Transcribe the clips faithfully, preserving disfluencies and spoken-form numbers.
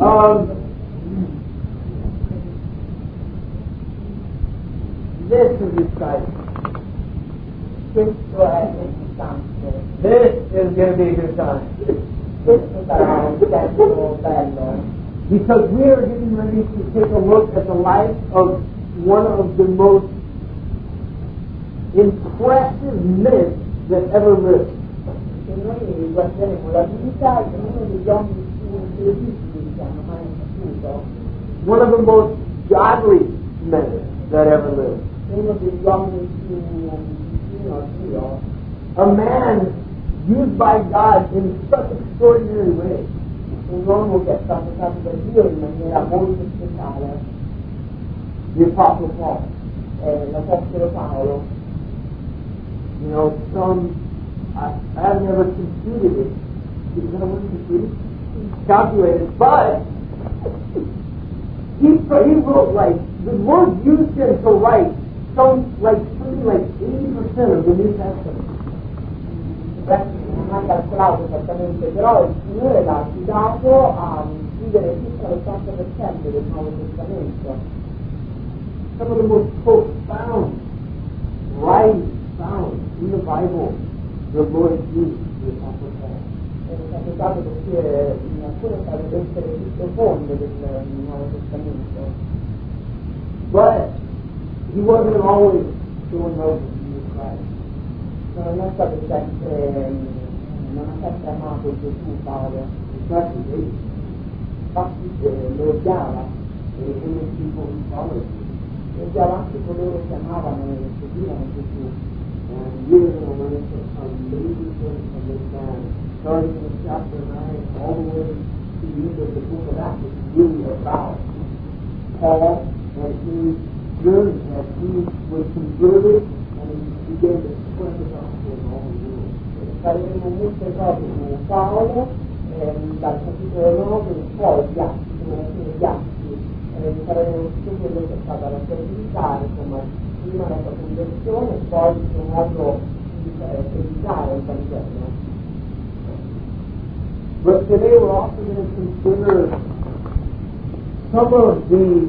Um, this is exciting. Questo è importante. This is going to be a good time. Questo sarà un tempo bello. Because we are getting ready to take a look at the life of one of the most impressive men that ever lived. E noi guarderemo la vita di uno degli uomini più incredibili che hanno mai vissuto. One of the most godly men that ever lived. Uno degli uomini più vicino a Dio. A man used by God in such extraordinary ways. Un uomo che è stato usato da Dio in maniera molto speciale. The Apostle Paul. Eh, l'Apostolo Paolo. You know, some, I, I've never computed it. Is that a word, computed? Calculated. But, he, he wrote like, the Lord used him to write some, like, something like eighty percent of the New Testament. Non ha calcolato esattamente, però il Signore l'ha aiutato a scrivere tutto l'ottanta per cento del Nuovo Testamento. Some of the most profound writings found in the Bible, the Lord used the Apostle Paul. È stato usato perché in alcune state essere più profonde del Nuovo Testamento. But he wasn't always showing over Jesus Christ. Non è stato sempre, non ha sempre amato Gesù, Paolo. Especially Infatti eh, lo odiava, the English people who followed him. lo odiava anche coloro che amavano e seguivano Gesù. And we're going to learn some amazing things from this man, starting in chapter nine all the way to the end of the book of Acts. It's really about Paul and his journey as he was converted and he began to spread the gospel in all the world. Faremo molte cose su Paolo, ehm, dal capitolo nove in poi gli atti, fino alla fine gli atti, eh, faremo tutto quello che è stata la sua attività, insomma, prima la sua conversione e poi il suo modo di eh, predicare il Vangelo. But today we're also going to consider some of the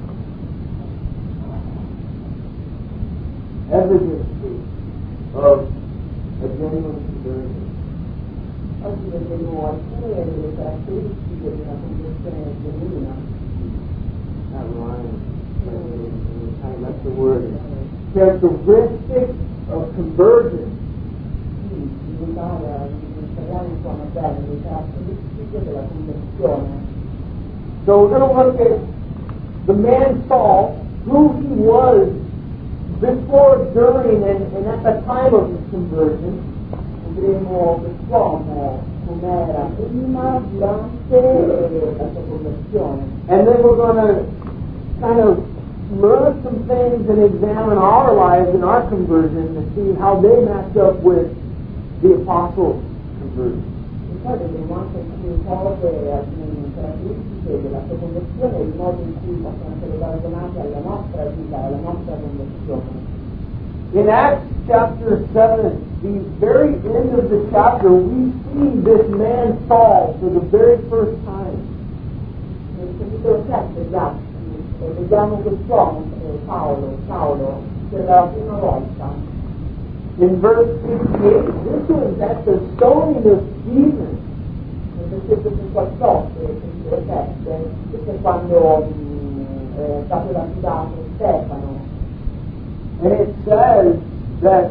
evidences of a genuine conversion. Oggi vedremo alcune delle caratteristiche di una conversione genuina. Not rhyme. I like the word. Characteristics of conversion. Sì, in Italia gli italiani sono bene le caratteristiche della conversione. So we're going to look at the man Saul, who he was before, during, and, and at the time of his conversion. Vedremo quest'uomo com'era prima, durante la sua conversione. And then we're going to kind of learn some things and examine our lives and our conversion to see how they match up with the apostles' conversion. E poi vedremo anche alcune cose, alcune caratteristiche della sua conversione e il modo in cui possono essere paragonate alla nostra vita, alla nostra conversione. In Acts chapter seven, the very end of the chapter, we see this man Saul for the very first time. Nel capitolo sette, già, vediamo quest'uomo, eh, Paolo, Paolo, per la prima volta. In verse fifty-eight, this was at the stoning of Stephen. Nel versetto cinquantotto, capitolo sette, questo è quando mh, è stato lapidato Stefano. And it says that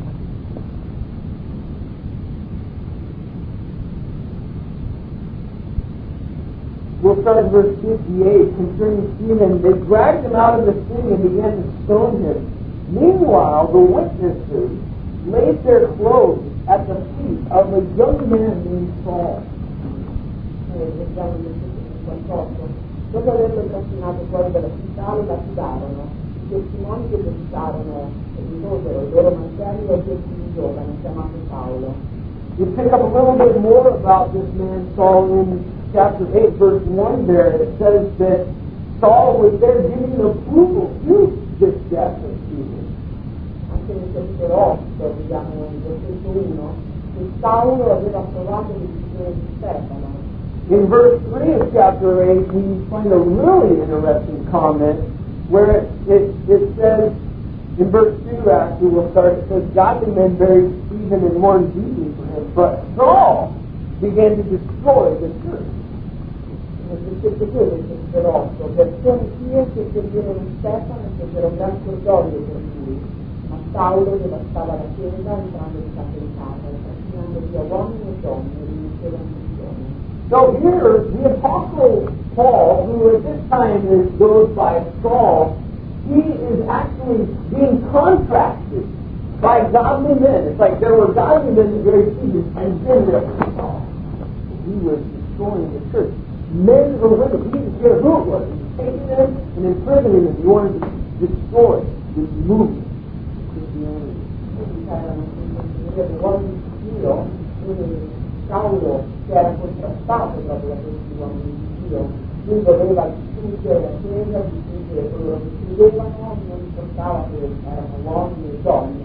we'll start at verse fifty-eight concerning Stephen. They dragged him out of the city and began to stone him. Meanwhile, the witnesses laid their clothes at the feet of a young man named Saul. Leggiamo il versetto cinquantotto. Dopo averlo trascinato fuori dalla città, lo lapidarono. I testimoni che visitarono e riposero i loro mantelli ai piedi di un giovane chiamato Paolo. You pick up a little bit more about this man Saul in chapter eight, verse one there. It says that Saul was there giving approval to this death of Stephen. Anche nel capitolo otto, vediamo nel versetto uno, che Saulo aveva approvato l'uccisione di Stefano. In verse three of chapter eight, we find a really interesting comment where it, it, it says, in verse two actually, we'll start, it says, godly men buried Stephen and mourned deeply for him, but Saul began to destroy the church. Versetto due del versetto otto, persone pie che seguirono Stefano e fecero un gran cordoglio per lui, ma Saulo devastava la chiesa entrando di casa in casa, trascinando via uomini e donne e rimetteva in prigione. So here, the Apostle Paul, who at this time is goes by Saul, he is actually being contrasted by godly men. It's like there were godly men in very Stephen, and then there was Saul. He was destroying the church. Men or women, he didn't care who it was. He was taking them and imprisoning them. He wanted to destroy this movement, Christianity. Quindi c'erano degli uomini di Dio, e Saulo, che era contrastato proprio da questi uomini di Dio, lui voleva distruggere la chiesa, distruggere quello che credevano, non importava che erano uomini e donne.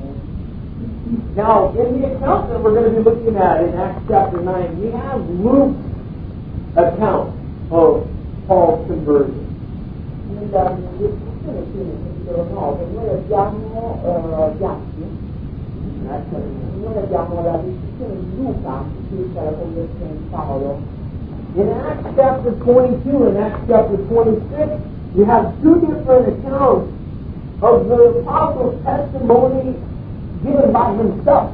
Now, in the account that we're going to be looking at in Acts chapter nine, we have Luke's account of Paul's conversion. Nella descrizione qui nel capitolo nove noi abbiamo uh, gli atti, noi abbiamo la descrizione di Luca circa la conversione di Paolo. In Acts chapter twenty-two and Acts chapter twenty-six, you have two different accounts of the apostle's testimony given by himself.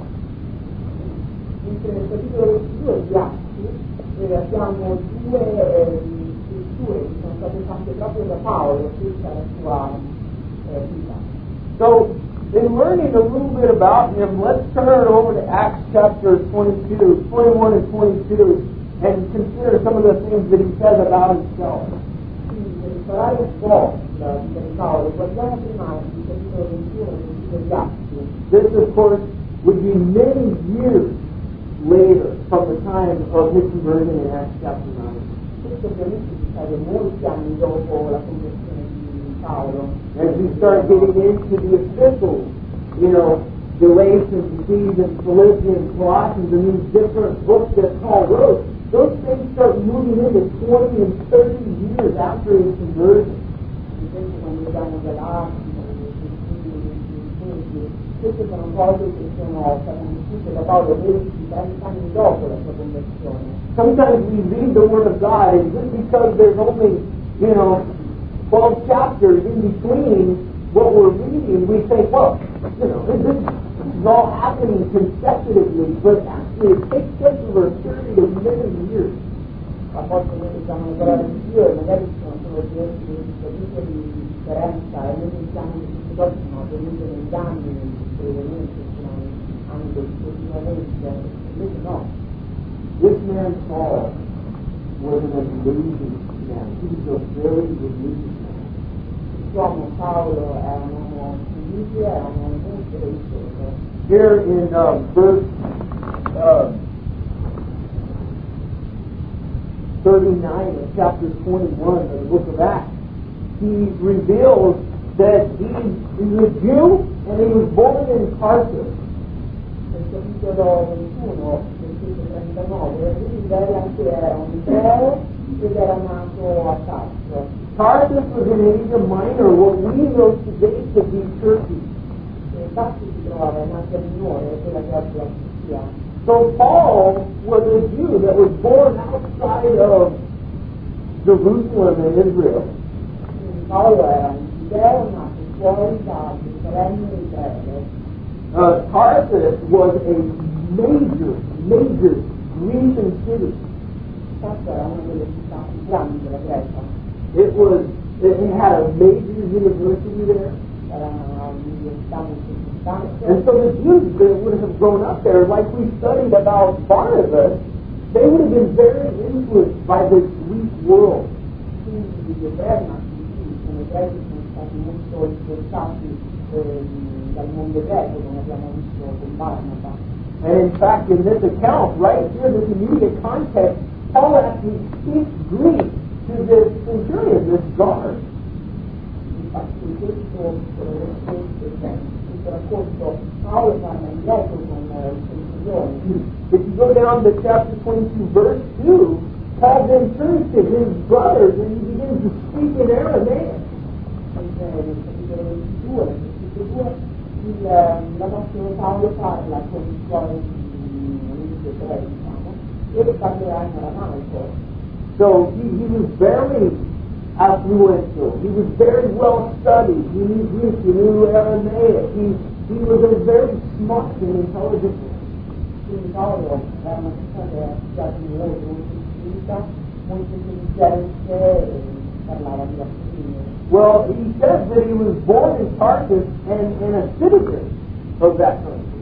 Mentre nel capitolo due di Atti eh, abbiamo due eh, scritture che sono state fatte proprio da Paolo circa la sua eh, vita. So, in learning a little bit about him, let's turn over to Acts chapter twenty-two, twenty-one and twenty-two, and consider some of the things that he says about himself. Quindi per imparare un po' la vita di Paolo, guardiamo prima il capitolo ventuno e ventidue di Atti. This, of course, would be many years later from the time of his conversion in Acts chapter nine. Questo ovviamente succede molti anni dopo la conversione di Paolo. As we start getting into the epistles, you know, Galatians, Ephesians, Philippians, Colossians, and these different books that Paul wrote, those things start moving into twenty and thirty years after his conversion. Ad esempio quando vediamo Galati, queste sono cose che sono state discusse da Paolo venti trenta anni dopo la sua conversione. Sometimes we read the Word of God, and just because there's only, you know, twelve chapters in between what we're reading, we say, well, you know, this, this is all happening consecutively, but actually it takes place over a period of many years. A volte noi leggiamo la parola di Dio e magari ci sono solo diversi capitoli di differenza e noi pensiamo che queste cose sono avvenute negli anni, brevemente, sono anni successivamente, invece no. This man Paul was an amazing man. He was a very religious man. Quest'uomo Paolo era un uomo felice, era un uomo molto religioso. Here in uh, verse uh, thirty-nine of chapter twenty-one of the book of Acts, he reveals that he is a Jew and he was born in Tarsus. Nel capitolo ventuno, versetto trentanove, lui rivela che era un ebreo ed era nato a Tarso. Tarsus was in Asia Minor, what we know today to be Turkey. E Tarso si trovava in Asia Minore, quella che oggi è la Turchia. So Paul was a Jew that was born outside of Jerusalem and Israel. Quindi Paolo era un giudeo nato fuori da Gerusalemme e Israele. Uh, Tarsus was a major, major Grecian city. Tarso era una delle città più grandi della Grecia. It was, it had a major university there. Era un'università molto importante. And so the Jews that would have grown up there, like we studied about Barnabas, they would have been very influenced by this Greek world. Quindi gli ebrei nati lì, come ebrei, sono stati molto influenzati ehm, dal mondo greco, come abbiamo visto con Barnaba. And in fact, in this account, right here, this immediate context, Paul actually speaks Greek to this centurion, this guard. Infatti in questo questo racconto Paolo parla in greco con il centurione. If you go down to chapter twenty-two, verse two, Paul then turns to his brothers and he begins to speak in Aramaic. Nel capitolo ventidue, nel capitolo due, l'Apostolo Paolo parla con i suoi amici ebrei, diciamo, e parlerà in aramaico. So he, he was very affluential. He was very well studied. He knew Greek, he knew Aramaic. He, he was a very smart and intelligent man. Quindi Paolo era una persona che era studiata molto, molto istruita, molto intelligente e parlava di latino. Well, he says that he was born in Tarsus and, and a citizen of that country,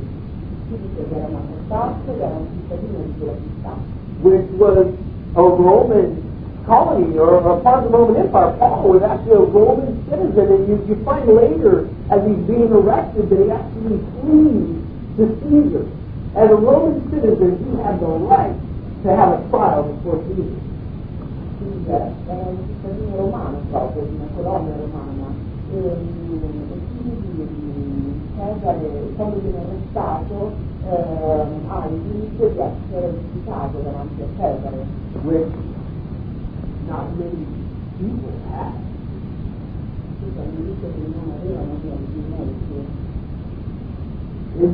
which was a Roman colony or a part of the Roman Empire. Paul was actually a Roman citizen, and you, you find later, as he's being arrested, that he actually flees to Caesar. As a Roman citizen, he had the right to have a trial before Caesar. Era un cittadino romano proprio, di una colonia romana, e, e quindi Cesare, quando viene arrestato, eh, ha il diritto di essere giudicato davanti a Cesare. Which not many people had. Questo è un diritto che non avevano molti. In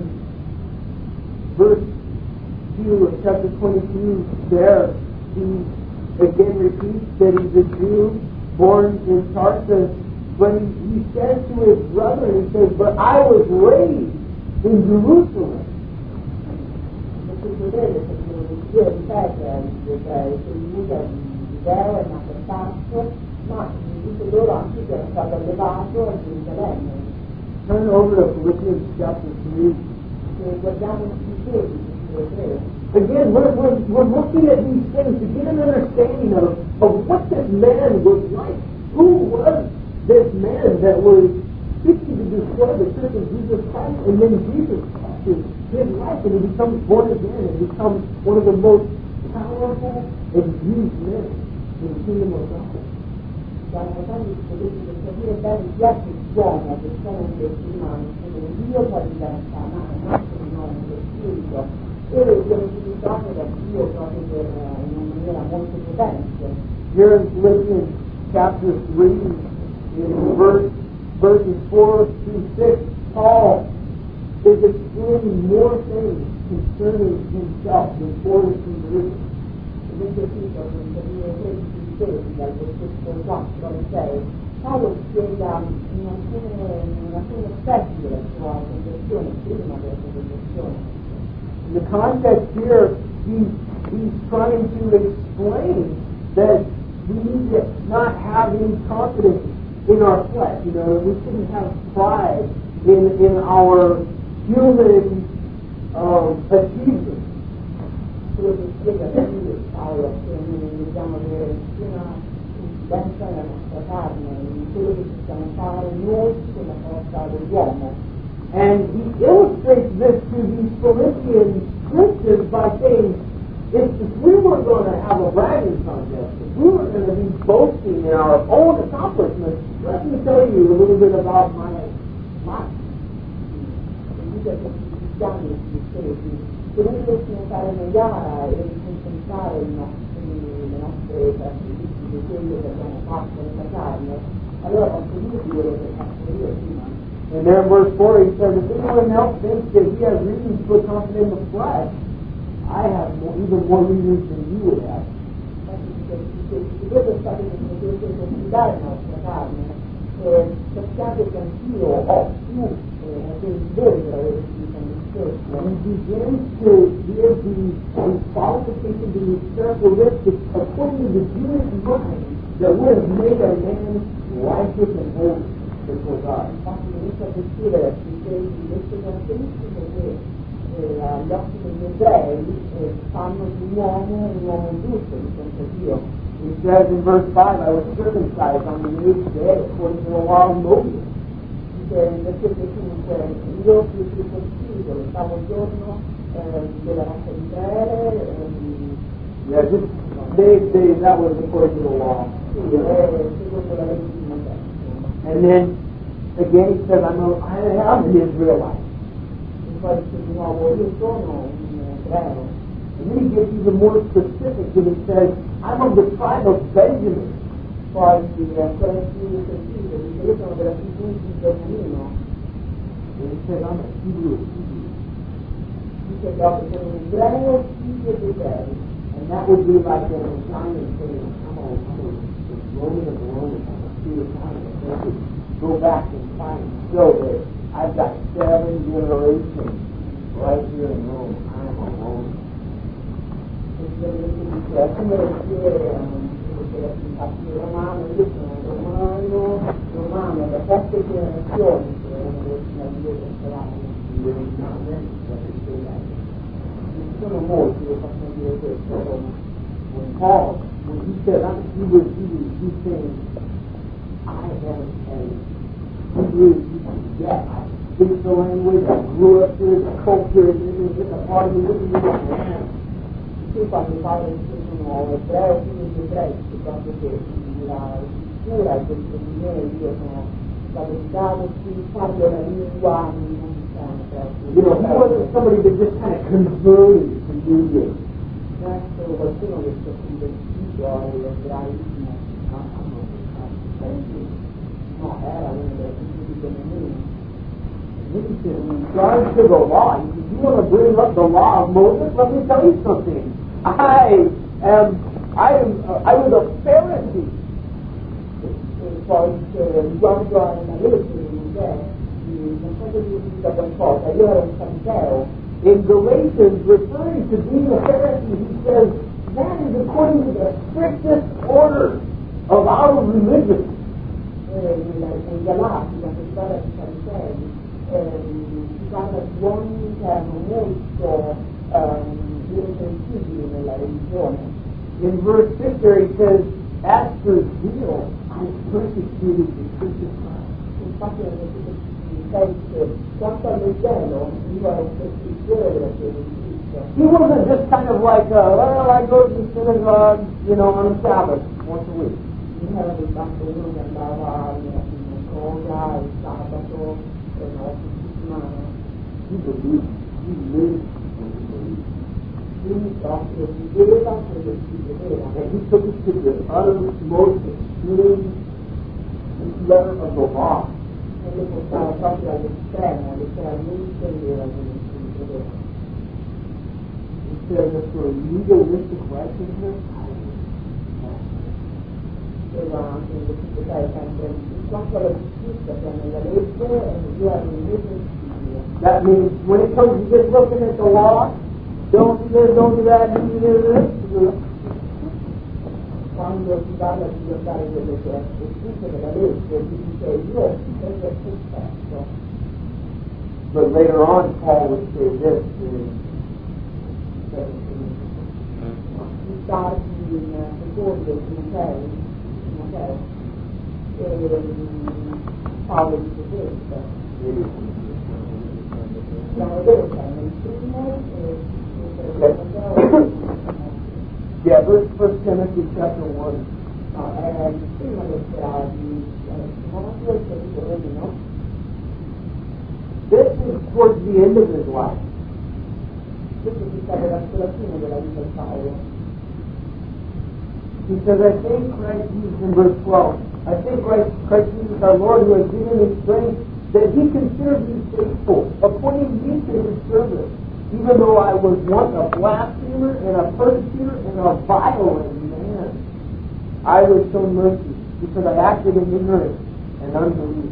verse two of chapter twenty-two, there he again repeats that he's a Jew born in Tarsus, but he, he says to his brother, he says, but I was raised in Jerusalem. Perché vedete che Dio ripete agli ebrei che Giuda di Ideo è nato a Tarso, ma dice loro anche che era stato allevato a Gerusalemme. Turn over to Philippians chapter three. Se guardiamo i temi di tre. Again, we're, we're, we're looking at these things to get an understanding of, of what this man was like. Who was this man that was seeking to destroy the church of Jesus Christ? And then Jesus touches his life and he becomes born again and becomes one of the most powerful and used men in the kingdom of God. Stiamo parlando di capire bene gli altri uomini che sono in questi umani, come Dio poi diventa nato di nuovo nello spirito. E viene utilizzato da Dio proprio per, in una maniera molto potente. Here in Philippians chapter three, in verse, verses four through six, Paul is explaining more things concerning himself before his conversion. Invece Tito, nel capitolo tredici sei, dal versetto quattro al sei, Paolo spiega in alcune, in alcuni aspetti della sua conversione, prima della sua conversione. In the context here, he's, he's trying to explain that we need to not have any confidence in our flesh. You know, we shouldn't have pride in, in our human um, achievement. Quello che spiega qui Paolo che non dobbiamo avere nessuna confidenza nella nostra carne, in quello che possiamo fare noi con la forza dell'uomo. And he illustrates this to these Philippian Christians by saying, if, if we were going to have a bragging contest, if we were going to be boasting in our own accomplishments, let me tell you a little bit about my life. Se noi dovessimo fare una gara e concentrare le nostre caratteristiche, quello che abbiamo fatto nella carne, allora posso dire che faccio io prima. And there in verse four he says, if anyone else thinks that he has reasons to put confidence in the flesh, I have more, even more reasons than you would have. Se voi pensate che potete confidare la nostra carne, sappiate che anch'io ho più desideri per avere fiducia in me stesso. And he begins to give these qualifications and these characteristics according to the Jewish mind that would have made a man righteous and holy before God. Infatti inizia a descrivere queste caratteristiche che agli occhi degli ebrei fanno di un uomo un uomo giusto di fronte a Dio. He says in verse five, I was circumcised on the eighth day according to the law of Moses. Dice nel versetto cinque, io fui circonciso l'ottavo giorno della razza di Israele. Yeah, just day, day, that was according to the law. Sì, secondo la legge di Mosè. And then again he says, I'm a, I am an Israelite. E poi dice di nuovo, io sono un ebreo. And And then he gets even more specific when he says, I'm of the tribe of Benjamin. Poi ancora più sentito, dice io sono della tribù di Beniamino. And he says, I'm a Hebrew, Hebrew. Dice che sono un ebreo, figlio di ebrei. And that would be like a Simon saying, I'm a, I'm a Roman of Roman, I'm a Jewish Simon. They could go back and find and show that I've got seven generations right here in Rome. I'm a Roman. E dice, come dire, infatti romano, io sono romano, romano da sette generazioni, che è una delle due personali. Ci sono molti che possono dire questo. When Paul, when he said, I'm Hebrew, Hebrew, he's saying, I am a Hebrew, you can get. I speak the language, I grew up here, the culture, and it's a part of me, look at me, I am. Qui quando parla di sono ebreo, quindi gli ebrei, proprio che la cultura e questo di me, io sono stato educato, qui parlo la lingua, non You know, he wasn't somebody that just kind of converted to do this. Certo, qualcuno che si è convertito all'ebraismo, no, era uno dei figli di Beniamino. He said, in regards to the law, he said, you want to bring up the law of Moses? Let me tell you something. I am, I am, uh, I was a Pharisee. E poi riguardo alla legge di Mosè, non so se vi dica qualcosa, io ero un fariseo. In Galatians, referring to being a Pharisee, he says, that is according to the strictest order of our religion. In Galati, quando si parla di farisei, si parla di uomini che erano molto irreprensibili nella religione. In verse six there he says, as for zeal, I persecuted the church of Christ. Infatti nel versetto sei dice, quanto allo zelo, io ero un perseguitore della Chiesa di Cristo. He wasn't just kind of like, uh, well, I go to the synagogue, you know, on the Sabbath, once a week. Non era soltanto uno che andava in sinagoga il sabato e una volta a settimana. He believed, he lived what he believed. Lui proprio viveva quello che si vedeva. And he took it to the uttermost extreme letter of the law. E lo portava proprio all'estremo, letteralmente della vedeva. He said that for legalistic righteousness, Diceva anche in questo sai sempre, in quanto alla giustizia che è nella legge, io ero irreprensibile. that means when it comes to just looking at the law, don't do this, don't do that, don't do this. Quando si parla di guardare quello che è scritto della legge, si dice io questo è perfetto. But later on, Paul would say this in seventeen. Più tardi in secondo Timoteo, Timoteo, e Paolo dice questo. Siamo vedere che nel primo e Yeah, verse First Timothy chapter one. no, è il primo lettera di Timoteo, il capitolo uno. This is towards the end of his life. Questo si sta verso la fine della vita di Paolo. He says, I thank Christ Jesus in verse twelve. I thank Christ, Christ Jesus our Lord, who has given me strength, that he considered me faithful, appointing me to his service, even though I was once a blasphemer and a persecutor and a violent man. I was shown mercy because I acted in ignorance and unbelief.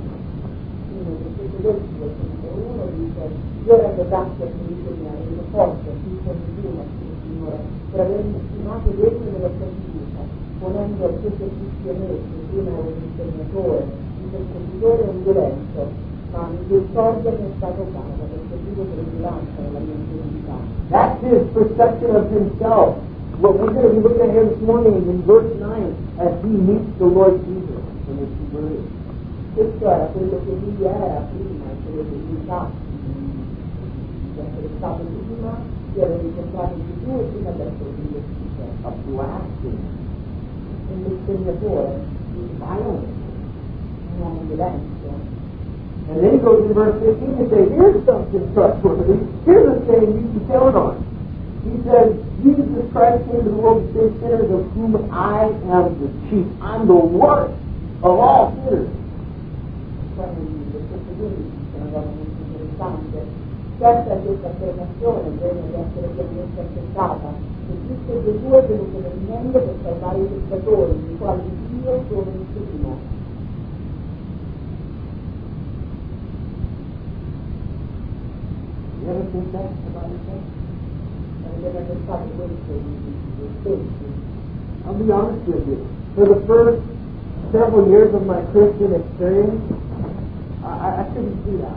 Uno dice, io rendo grazie a Dio che mi ha reso forte, più per di più, ma Signore, per avermi stimato dentro della sua fiducia, ponendo a tutti i messi, prima ero un insegnatore, un perseguitore e un violento, ma il discordia mi è stato caro, perché vivo per vigilanza nella mia integrità. That's his perception of himself. What we're going to be looking at here this morning in verse nine as he meets the Lord Jesus in his converted. Questo era quello che lui era prima, e quello che lui sa di essere stato prima, di aver incontrato Gesù e prima di essere convertito. A blasphemer. Un bestemmiatore, un violent, un uomo violento. And then he goes in verse fifteen and says, here's something trustworthy. Here's a thing you can count on. He says, Jesus Christ came to the world to save sinners, of whom I am the chief. I'm the worst of all sinners. Quindi queste due sono una cosa molto interessante. Certa questa affermazione deve essere pienamente accettata, che Cristo Gesù è venuto nel mondo per salvare i peccatori, di quali io sono il primo. You ever think that about yourself? Avete mai pensato questo di voi stessi? I'll be honest with you. For the first several years of my Christian experience, I, I couldn't see that.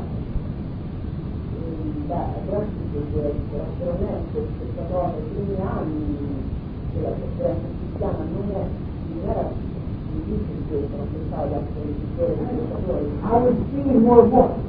Beh, grazie per essere onesto, questa cosa, i primi anni della sua esperienza cristiana non è, non era difficile questo, non pensavo di essere il pittore dei peccatori. I was seeing more and more.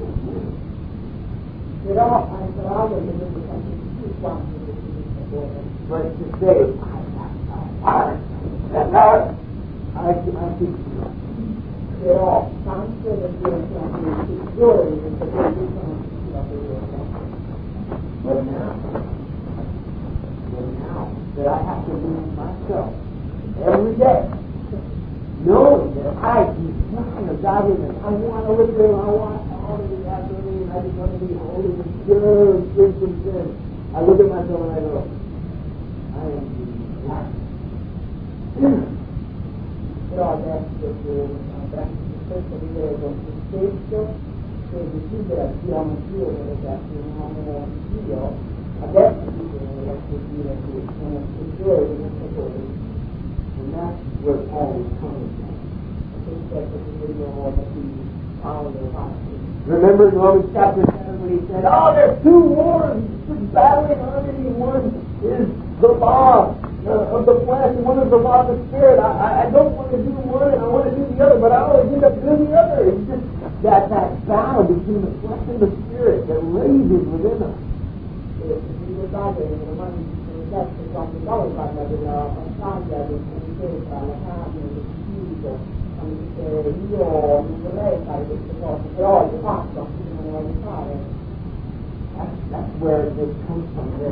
Però ha imparato a vedere sempre di più quanto questi peccatori. But today, I, I, I think però tanto per dire che anche il peggiore dei peccatori sono tutti la peggiore. But now, but now that I have to move myself every day, knowing that I keep trying of godliness, I want to live there, I want all of the godliness, I just want to be holy and pure and free from sin. I look at myself and I go, I am black. Però adesso che questo vivere con se stesso, che desidera Dio amo Dio perché è un uomo di Dio, adesso deve dire che sono il peggiore dei peccatori. And that's where Paul is coming from. Questo è quello da cui Paolo fa. Remember in Romans chapter seven when he said, oh, there's two wars battling under me. One is the law uh, of the flesh and one is the law of the spirit. I, I don't want to do one and I want to do the other, but I always end up doing the other. It's just that, that battle between the flesh and the spirit that rages within us. E vi ricordate nei Romani diciassette quando Paolo parla della battaglia del pensiero tra la carne e lo spirito, quando dice io non vorrei fare queste cose, però le faccio, anche se non le voglio fare. That's, that's where it comes from. This.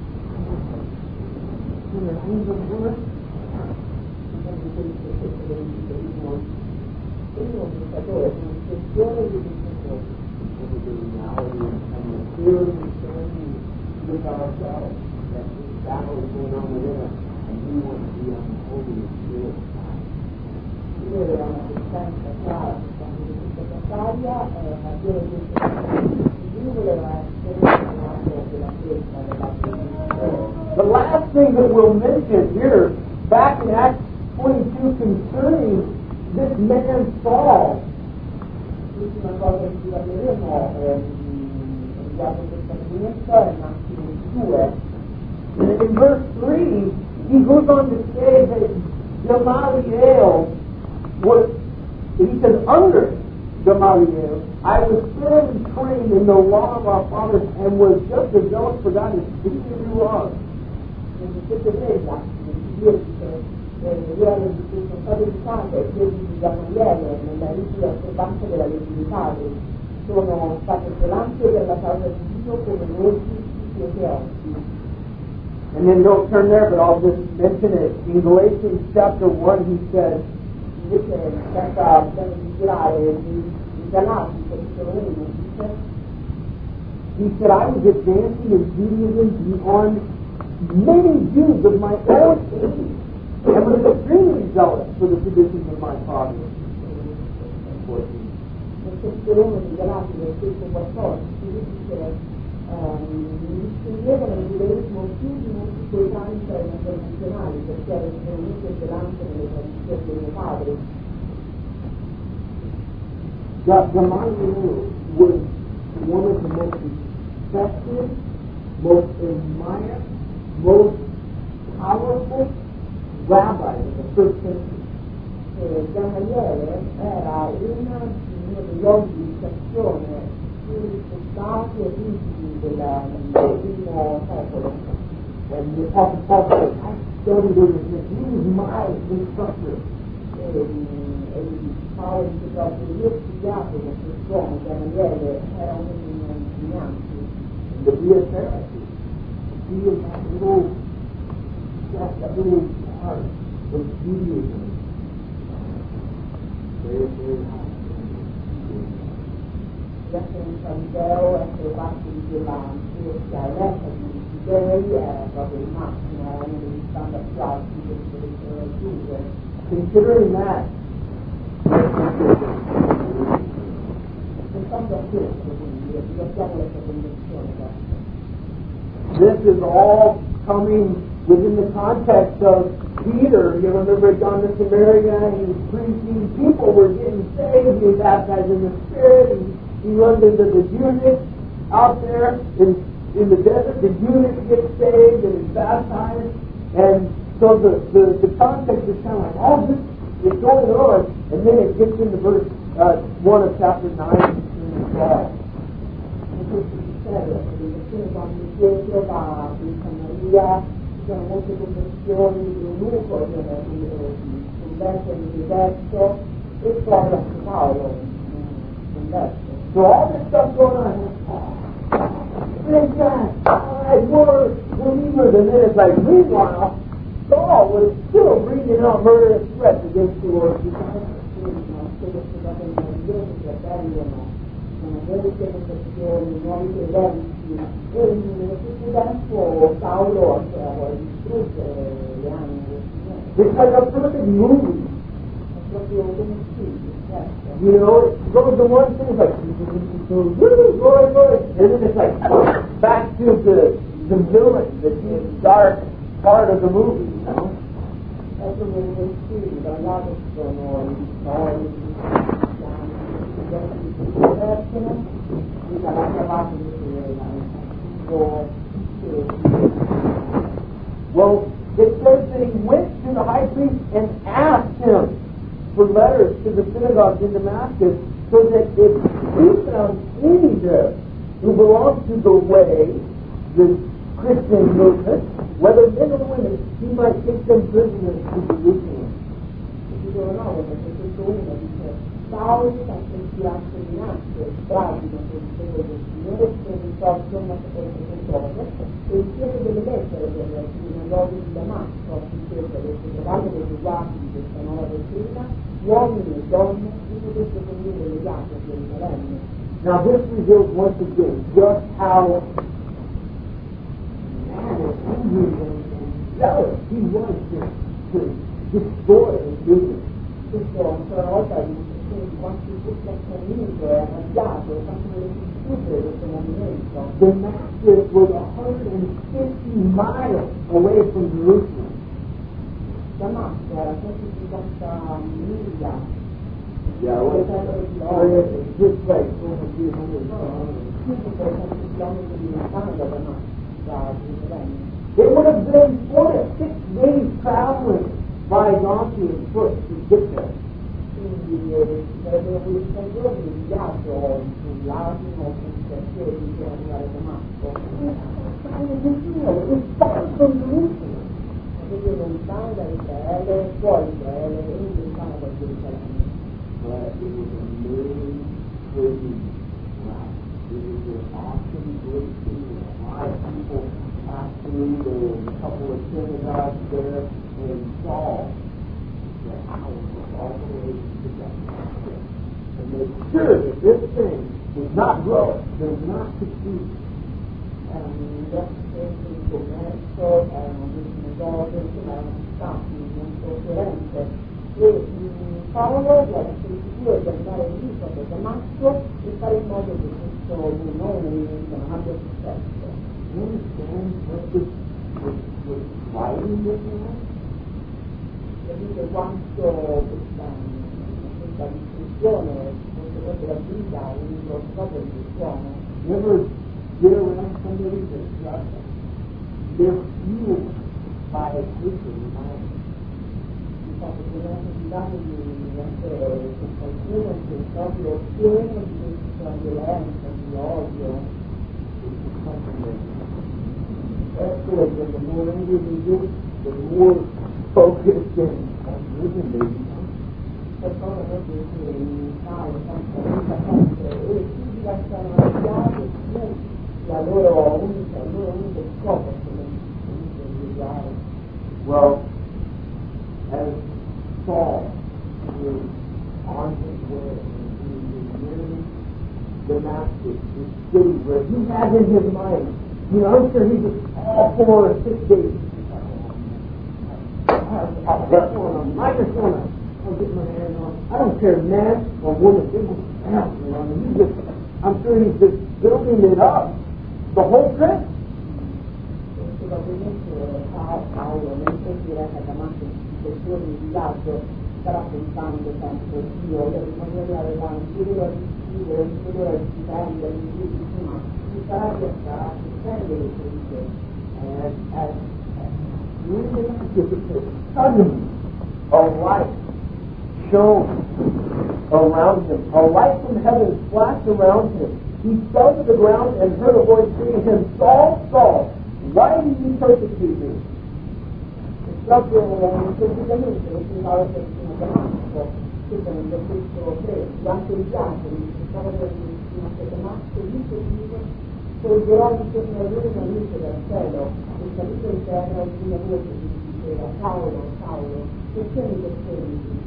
In the hands of the Lord, Quindi questo è questo che dice primo peccatore, un'espressione di peccatori. over the reality and the feeling and standing with ourselves that this battle is going on within us, and we want to be on the holy spirit side. Io aveva una coscienza chiara che quando questa battaglia avviene questo. Lui voleva essere della festa, della festa. The last thing that we'll mention here, back in Acts twenty-two, concerning this man Saul, L'ultima cosa che ci parleremo riguardo questa finestra è Atti ventidue. in verse three, he goes on to say that Gamaliel was, he says, under Gamaliel, I was thoroughly trained in the law of our fathers and was just as zealous for God as he who was. Quindi questo è la Dio dice io sono stato educato ai piedi di Gamaliele nella rigida osservanza della legge dei padri, sono stato zelante per la causa di Dio come noi tutti siete oggi. And then don't turn there, but I'll just mention it. In Galatians chapter one, he says, Invece senza bisogno di girare di Galati, capitolo uno, dice he said, I was advancing in Judaism beyond many Jews of my own age, and was extremely zealous for the traditions of my fathers. nel capitolo uno di Galati, versetto quattordici, dice mi distinguevo nel giudaismo più di molti coetanei internazionali perché ero estremamente zelante nelle tradizioni dei miei padri. Gamaliel was one of the most respected, most admired, most powerful rabbis of the first century. E Gamaliele era uno degli uomini di educazione più rispettati e rigidi del primo secolo. And the Apostle Paul said, I studied with him. He was my instructor. E, e Paolo dice proprio, io ho studiato con quest'uomo, Gamaliele era uno dei miei insegnanti. And to be a Pharisee, to be in that little true part of Judaism. Very, very high. Essere un fariseo, essere parte di quella chiesa eletta di giudei è proprio il massimo, è uno degli standard più alti che si potessero raggiungere. Considering that, pensando a questo, quindi, riflettiamo la sua condizione. this is all coming within the context of Peter. You remember he'd gone to Samaria and he was preaching. People were getting saved, being baptized in the Spirit. And he runs into the eunuch out there in, in the desert. The eunuch gets saved and is baptized. And so the, the, the context is kind of like, all this is going on. And then it gets into verse uh, one of chapter nine and twelve. Quando Pietro va in Samaria ci sono molte conversioni di eunuco sul verso del deserto e poi anche Paolo sul verso. So all this stuff going on, thank God, all right, we're believers, and then it's like, meanwhile, Saul was still breathing out murderous threats against the Lord. Molte conversioni, nuovi credenti e nello stesso tempo Paolo vuole distruggere le anime del Signore. It's like a perfect movie. È proprio come un film, certo. You know, it goes to one thing, it's like, woo, glory, glory, and then it's like, back to the, the villain, the deep, dark part of the movie, you know? È come un film, da un lato sono i storie, well, it says that he went to the high priest and asked him for letters to the synagogues in Damascus, so that if he found any there who belonged to the way, the Christian movement, whether men or women, he might take them prisoners to Jerusalem. Paolo sta sentirando in atto, bravi con il Signore del Signore, che risolvono la cose, e il chiedo delle lettere per le sinagoghe di Damasco, affinché potesse trovare dei riguardi di questa nuova dottrina, uomini e donne, che potesse condurre legati a Gerusalemme. Now this reveals once again just how mad and angry and zealous he was to, to destroy his business. Questo ancora una volta di quanto fosse accanito e arrabbiato, quanto volesse distruggere questo movimento. Damascus was one hundred fifty miles away from Jerusalem. Damasco era centocinquanta miglia. Yeah, well, it's this place, over three hundred chilometri di lontano da Damasco, da Gerusalemme. It would have been four to six days traveling by donkey and foot to get there. Quindi sarebbero questi sei giorni di viaggio sull'asino o sul piedi per arrivare a Damasco. It's far from Jerusalem. È proprio lontano da Israele, fuori Israele e lontano da Gerusalemme. But it was a very pretty route. It was an awesome, great city. A lot of people passed through. There were a couple of synagogues there, and Saul, the hours was all the way to Damascus. And made sure that this thing was not grow, was not succeed. Erano centri di commercio, erano delle sinagoghe, erano stati molto fiorenti. E Paolo vuole essere sicuro di andare lì proprio a Damasco e fare in modo che questo non non abbia successo. You understand what this was, was writing this man? Capite quanto questa, questa distruzione fosse proprio la guida, un libro proprio di quest'uomo. You ever get around somebody that's just they're fueled by a Christian mind? Infatti, bisogna considerare di essere con qualcuno che è proprio pieno di questa violenza, di odio. That's good. The more angry we get, the more focused and driven they become. Qualcosa proprio che in Italia, tanta gente, e più diventano arrabbiati, più la loro unica, il loro unico scopo è quello di studiare. Well, as Saul was on his way and he was nearing Damascus, this city where he had in his mind, you know, I'm sure he was all four or six days. I'll get one, I just want to, I'll get my hand on. I don't care, man or woman, it was family on him. He just, I'm sure he's just building it up the whole trip. Paolo, mentre si reca da Damasco quei giorni di viaggio, starà pensando sempre, Dio, non mi aveva un l'ora di scrivere, l'ora di difendere, insomma, ci sarà che sarà che difendere le sue vite. Suddenly, a light shone around him. A light from heaven flashed around him. He fell to the ground and heard a voice saying to him, Saul, Saul, why do you persecute me? Proprio improvvisamente lo sembrava che in Damasco, seguendo questo tre, durante il viaggio, mi stava fino a Damasco, dice Dio, sorgerò intorno a lui una luce dal cielo, e salito in terra una voce che diceva, Paolo, Paolo, perché mi perseguiti?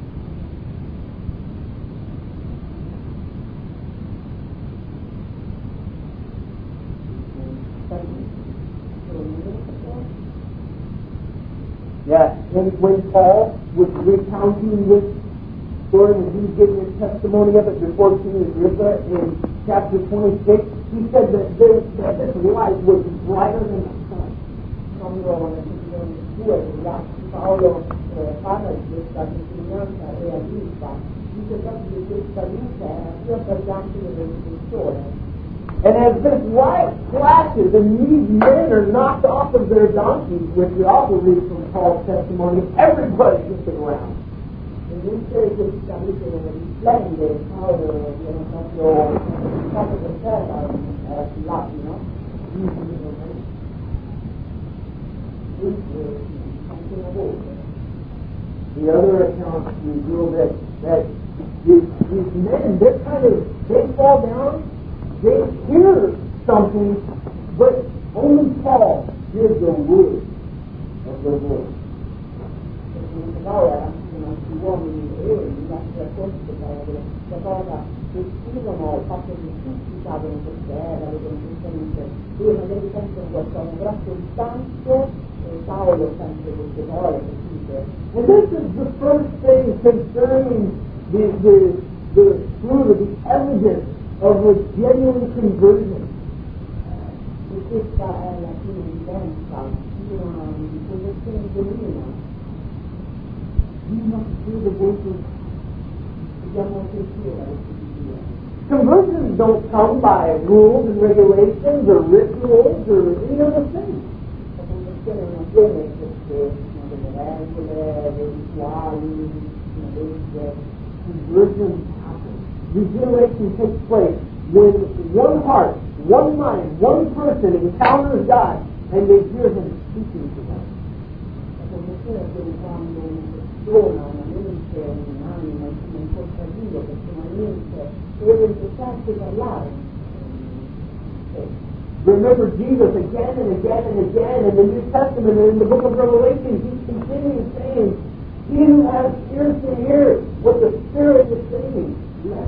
Yeah, and when Paul was recounting this story, when he was giving his testimony of it before King Agrippa in chapter twenty-six, he said that, there, that this light was brighter than the sun. Quando nel capitolo due Paolo eh, parla di questa testimonianza realista, dice proprio che questa luce era più abbagliante del sole. And as this light flashes and these men are knocked off of their donkeys, which we also read from Paul's testimony, everybody gets around. E mentre questa luce risplende, Paolo viene proprio fatto per terra, era sul lato, no? Anche una voce. The other accounts reveal that, that these, these men, they're kind of, they fall down. They hear something, but only Paul hears the word of the Lord. Paolo era anche uomini e i nostri racconti questa cosa descrivono il fatto che tutti cadono per terra, vedono giustamente, e magari sentono qualcosa, però soltanto Paolo sente queste parole sentite. And this is the first thing concerning the, the, the fruit of the evidence of a genuine conversion. E questa è la prima evidenza di una conversione genuina. You must hear the voice of Dobbiamo sentire la voce di Dio. Conversions don't come by rules and regulations or rituals or any other thing. La conversione non avviene perché sono delle regole, dei rituali, una legge. Conversion happens. Regeneration takes place when one heart, one mind, one person encounters God and they hear Him speaking to them. La conversione avviene quando una persona, una mente, un'anima, insomma, incontra Dio personalmente e deve sempre parlare. Remember Jesus again and again and again in the New Testament and in the book of Revelation, He continues saying, He who has ears to hear what the Spirit is saying.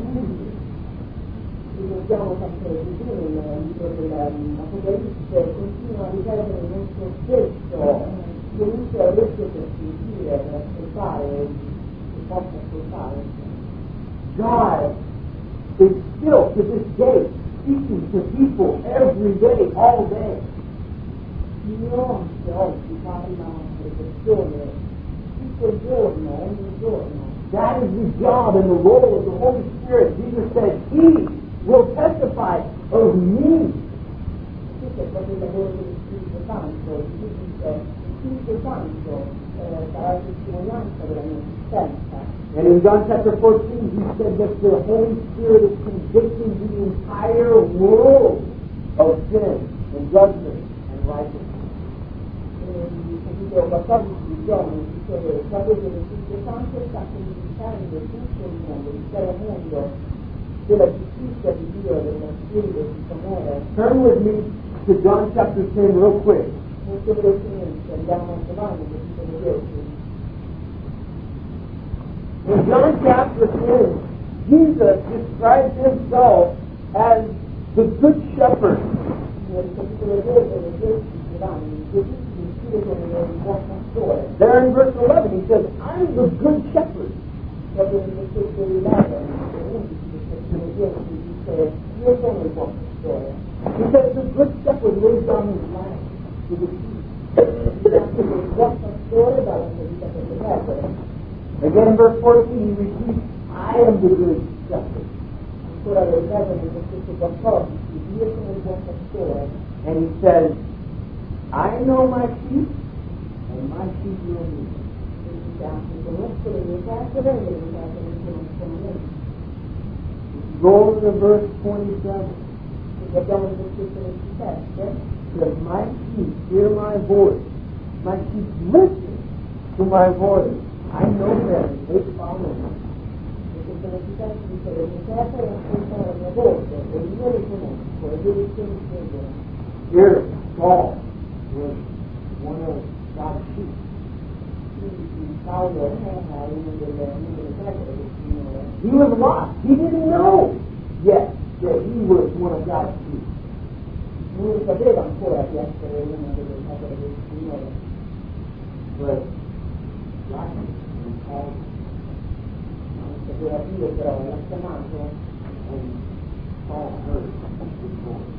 Ricordiamo sempre Gesù nel libro dell'Apocalisse, continua a ripetere il nostro stesso, chiunque avesse per sentire, per ascoltare, che possa ascoltare. God is still to this day speaking to people every day, all day. Dio anche oggi parla alle persone tutto il giorno, ogni giorno. That is the job and the role of the Holy Spirit. Jesus said, He will testify of me. Questo è proprio il lavoro dello Spirito Santo. Gesù dice, il Spirito Santo eh, sarà testimonianza della mia esistenza. And in John chapter fourteen, He said that the Holy Spirit is convicting the entire world of sin and judgment and righteousness. In capitolo quattordici giorni dice che proprio che lo Spirito Santo sta convincendo tutto il mondo, l'intero mondo, della giustizia di Dio, dello Spirito di amore. Turn with me to John chapter ten real quick. Molto velocemente andiamo a trovare John chapter ten, Jesus describes himself as the good shepherd. There in verse eleven, he says, I'm the good shepherd. He says the good shepherd lays down his life for the sheep. Again in verse fourteen, he repeats, I am the good shepherd. And he says, I know my sheep, and my sheep know me. Go to verse twenty-seven. Because my sheep hear my voice. My sheep listen to my voice. I know them, and they follow me. Here, Saul was one of God's sheep. He was lost. He didn't know yet that he was one of God's sheep. But God called him. And Saul heard his voice.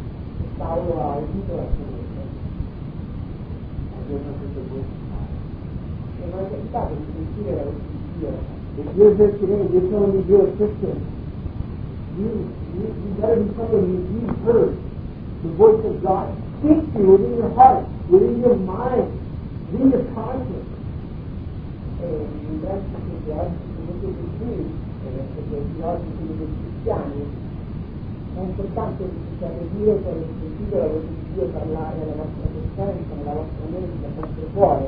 If you're here today, you're telling me you're a Christian, you, you, you better be somebody you've heard the voice of God speak to you within your heart, within your mind, within your conscience. È importante capire per il desidero di Dio parlare alla vostra coscienza, nella vostra mente, nel vostro cuore.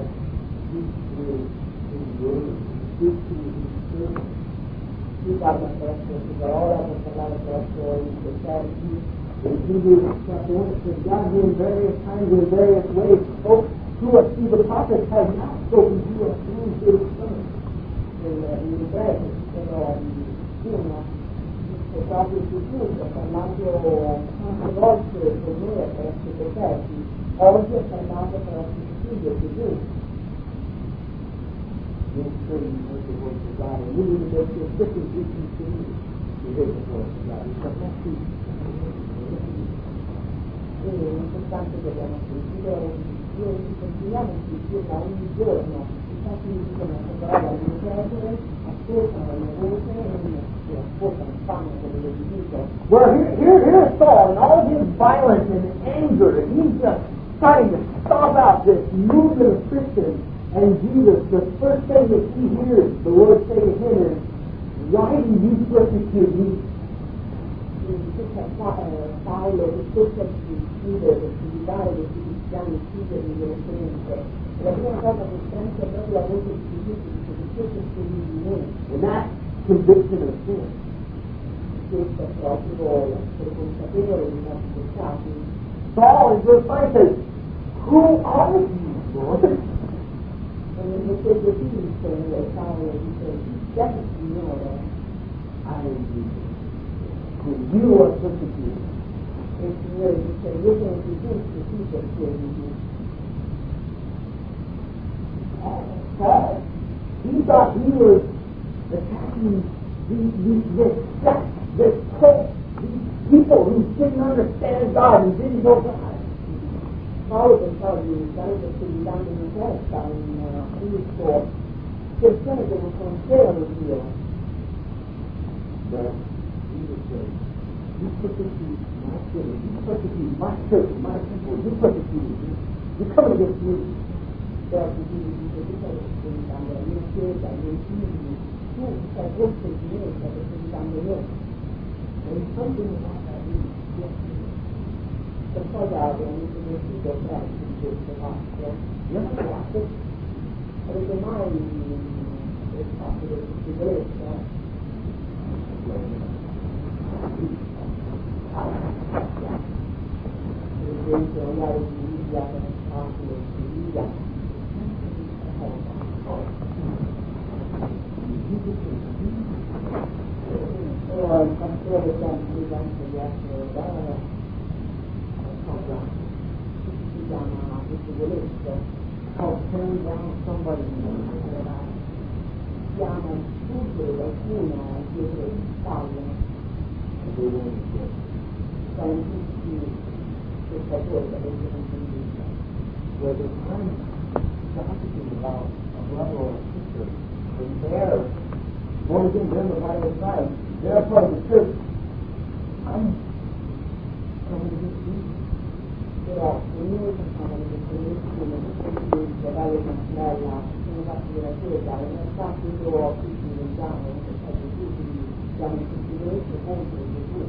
Dio parla attraverso la sua parola, può parlare attraverso i suoi servi. In Hebrews chapter one, it says, God who in various times and in various ways spoke to us through the prophets has not spoken to us through his Son. In ebrei sono uno proprio su tutto, parlando tante volte con noi attraverso i profeti, oggi è parlato attraverso il figlio Gesù. Make sure you heard the voice of God, and we need to make sure this is what you see to hear the voice of God. Because that's who è importante che abbiamo sentito Dio, continuiamo a sentirla ogni giorno, infatti dicono la parola di Dio, ascoltano la mia voce e ascoltano, fanno quello che vi dico. Well, here, here, here's Saul, and all his violence and anger, and he's just trying to stop out this movement of Christians. And Jesus, the first thing that he hears the Lord say to him is, why do you persecute me? Paolo che cerca di chiudere, di evitare che i cristiani chiuderli direttamente. E la prima cosa che sente è proprio la voce di Dio che dice che cerca di chiudere di noi. And that conviction of sin. Questo è proprio l'essere consapevole dei nostri peccati. Saul in verse five says, who are you, Lord? E nel versetto cinque Paolo dice, chi è il Signore? I am Jesus, whom you are persecuting. E il Signore dice, io sono Gesù che tu persegui. Paul, he thought he was attacking these, these, this sect, this cult, these people who didn't understand God and didn't know God. Paolo pensava di stare perseguitando una setta, un culto, persone che non conoscevano Dio. But Jesus said, you persecute my children, you persecute my church, my people, you persecute me. You're coming against me. Però Gesù dice, tu stai perseguitando la mia chiesa, i miei figli, tu stai contro di me, stai perseguitando me. And he's something about that. Per cosa abbiamo sentito presto di questo fatto? Never watched it. Avete mai fatto del sicurezza? Per esempio, andare in Libia, per esempio, in Libia. siamo tutti e qualcuno dietro il spalle, siamo tutti spettatori da questo punto di vista. Whether I'm talking about a brother or a sister, and they're born again, they're the body of Christ, they're part of the church, I'm coming to this week. Però se noi facciamo le persone come il legale Cancella, sono fatti della Chiesa, in realtà tutto tutti diventiamo, perché tutti siamo in considerazione contro Gesù.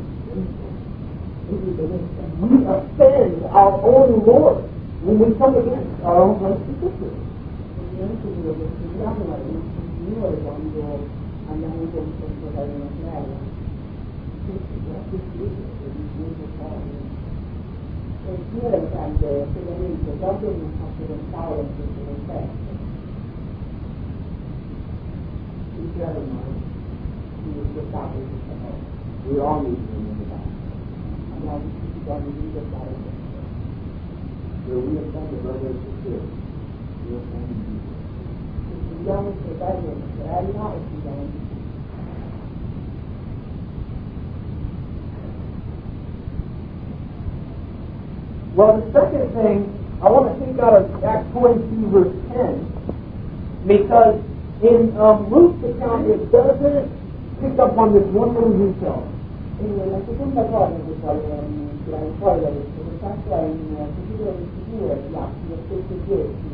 We offend our own Lord when we come against our own brothers and sisters. Ovviamente quello che sentiamo è il Signore quando andiamo incontro a un fratello e una sorella. E il Signore prende atteggiamento proprio come ha fatto con Paolo in questo contesto. Keep that in mind. Quindi ricordate questa cosa. We all need to remember that. Abbiamo tutti bisogno di ricordare questo. Where we offend the brother and sister, we offend Jesus. Se sentiamo il fratello e la sorella e sentiamo di Well, the second thing, I want to take out of Acts twenty-two, verse ten, because in um, Luke's account, it doesn't pick up on this one little detail. E la seconda cosa che vuole tirare fuori da questo concetto è in capitolo ventidue di Atti, versetto dieci.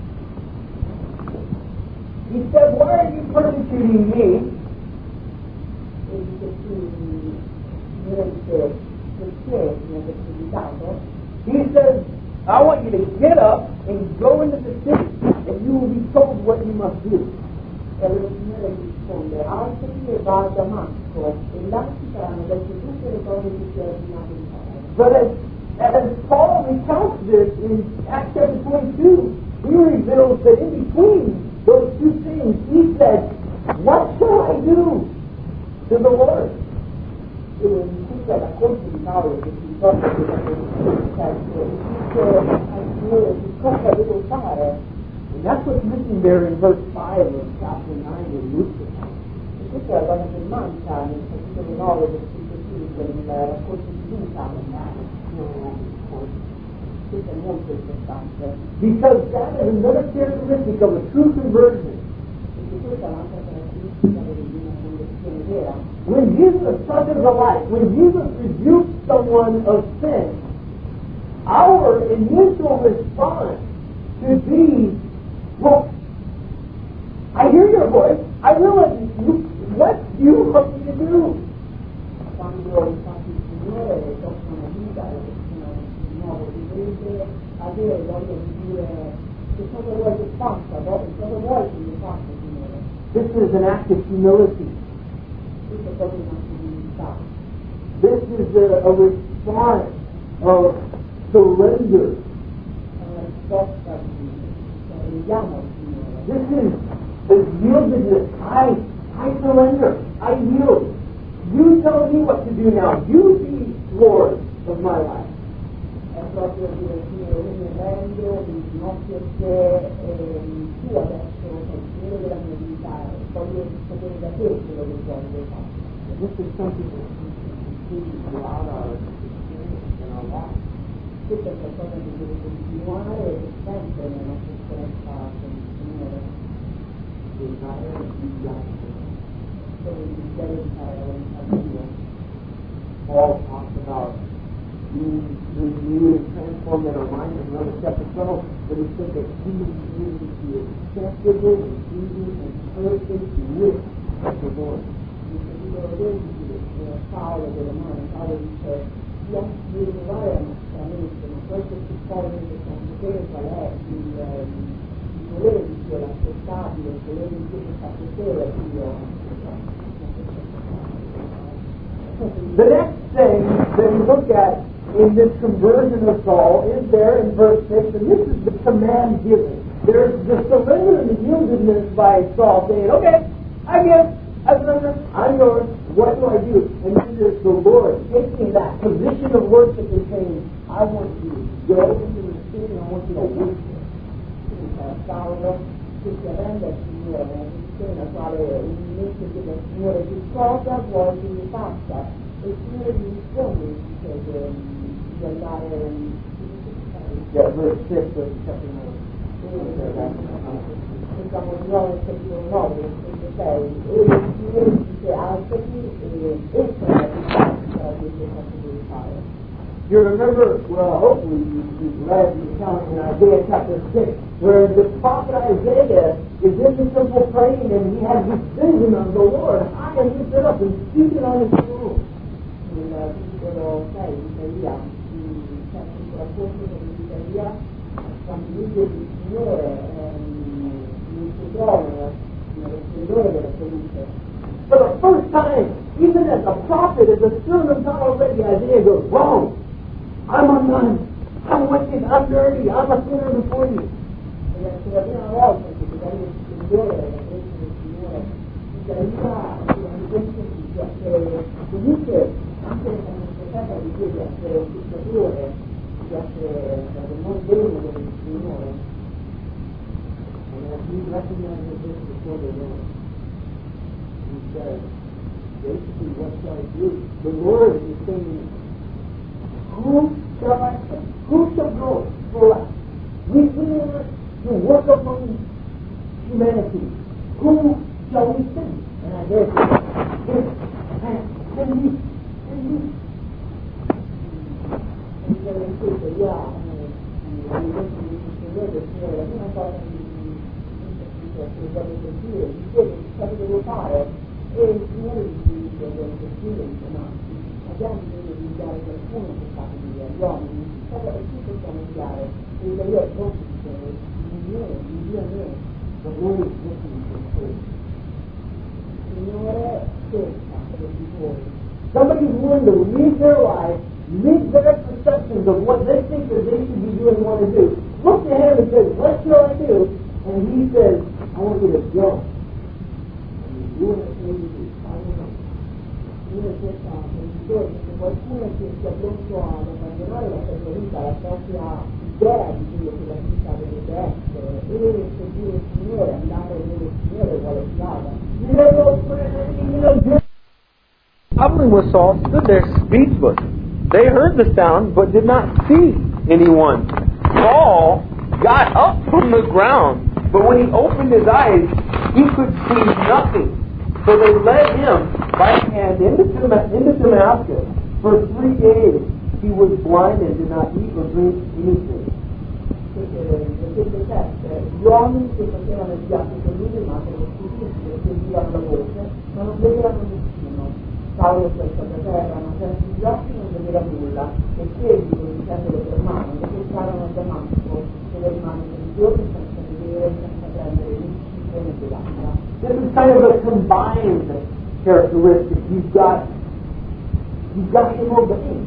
He said, why are you persecuting me? E dice qui, Signore dice, perché mi ha perseguitato? He says, I want you to get up and go into the city, and you will be told what you must do. E allora il Signore gli risponde, alzati e va a Damasco, e là ti saranno dette tutte le cose che ti ho ordinato di fare. But as, as Paul recounts this in Acts chapter twenty-two, he reveals that in between those two things, he said, what shall I do to the Lord? E in questo racconto di Paolo che si ricorda che da questo dice al Signore che cosa devo fare. And that's what's missing there in verse five of chapter nine of Luke's account. E questa è la cosa che manca nel capitolo nove del cinque del racconto di Luca. Questo è molto importante. Because that is another characteristic of a true conversion. Perché questa è un'altra caratteristica di una conversione vera. When Jesus touches a life, when Jesus rebukes someone of sin, our initial response should be, well, I hear your voice, I will listen to you, what do you want me to do? Quando infatti il Signore tocca una vita e una di nuovo di crede, avere voglia di dire che cosa vuoi che faccia, cosa vuoi che io faccia, Signore? This is an act of humility. Questo è proprio una civiltà. This is a, a response of surrender. È una risposta di rendiamo al Signore. This is the yieldedness. I, I surrender. I yield. You tell me what to do now. You be Lord of my life. È proprio dire, Signore, io mi rendo, mi ginocchio a te, e tu adesso sei il Signore della mia vita, e voglio sapere da te quello che voglio fare. This is something that we can continue throughout our experience in our life. Questo è qualcosa che deve continuare sempre nella nostra esperienza con il Signore. Desire to be right. Solo il desiderio di fare la volontà di Dio. Paul talks about being renewed and transformed in our mind in Romans chapter twelve, but he said that we need to be acceptable and pleasing and perfect with the Lord. Paolo delle mani, Paolo dice di rinnovare la nostra mente, ma poi questo poi possiamo sapere qual è il, il volere di Dio, l'accettabile, il volere di Dio che fa piacere a Dio. The next thing that we look at in this conversion of Saul is there in verse six, and this is the command given. There's the surrender and the yieldedness by Saul saying, okay, I give, I surrender, I'm yours, what do I do? And then there's the Lord taking that position of worship and saying, I want you to go into the city and I want you to worship. Paolo che si arrende al Signore, nella posizione nella quale un ministro chiede al Signore che cosa vuoi che gli faccia, e il Signore gli risponde, dice che di andare Yeah, verse six of chapter nine. Siamo di nuovo nel capitolo nove, versetto sei, e il Signore dice alzati e entra nella città che sarà detto quanto devi fare. You remember, well, hopefully you, you've read the account in Isaiah chapter six, where the prophet Isaiah is in the temple praying, and he has this vision of the Lord high and lifted up and seated on his throne. Nel capitolo sei di Isaia, c'è un racconto di Isaia, quando lui vede il Signore nel suo trono, nello splendore della sua luce. For the first time, even as a prophet, as a servant of God already, Isaiah goes, wrong. I'm undone. I'm wicked. I'm dirty. I'm a sinner before you. Ed è la prima volta che vedendo il splendore della presenza del Signore, Isaia si rende che comunque anche nella necessità di Dio di essere un peccatore, di essere non degno del Signore. And as he recognizes this before the Lord, he says, basically, what shall I do? The Lord is saying, who shall I send? Who shall go for us? We will to work upon humanity. Who shall we send? And I guess send you, send you. E dice in questo, io la prima cosa che devo sentire, mi chiede cosa devo fare, e il Signore gli dice, devo sentire, dice, ma abbiamo bisogno di inviare qualcuno che fa di agli uomini, cosa e chi possiamo inviare? E io io non ti dicevo, Signore, invia me, The Lord is listening to prayer. Signore, cerca per di voi. Somebody's willing to leave their life, leave their perceptions of what they think that they should be doing and want to do. Look to him and say, what shall I do? And he says, I want you to go. And you do what I say you do. I don't know. Signore, cerca per di voi, se qualcuno che sia pronto ad abbandonare la propria vita, la propria idea di quello che la vita dovrebbe essere, e seguire il Signore, andare dove il Signore vuole che vada. You know, you know, Problem with Saul stood there speechless. They heard the sound, but did not see anyone. Saul got up from the ground, but when he opened his eyes, he could see nothing. So they led him by hand into, into Damascus. For three days he was blind and did not eat or drink anything. Gli uomini che facevano il piatto con lui rimasero stupiti e sentivano la voce, ma non vedevano nessuno. Paolo si alzò da terra, ma senza gli occhi non vedeva nulla, e quelli, conoscendolo per mano, lo portarono a Damasco, dove rimase per giorni senza vedere, senza prendere né né pedata. This is kind of a combined characteristic. You've got, you've got him obeying.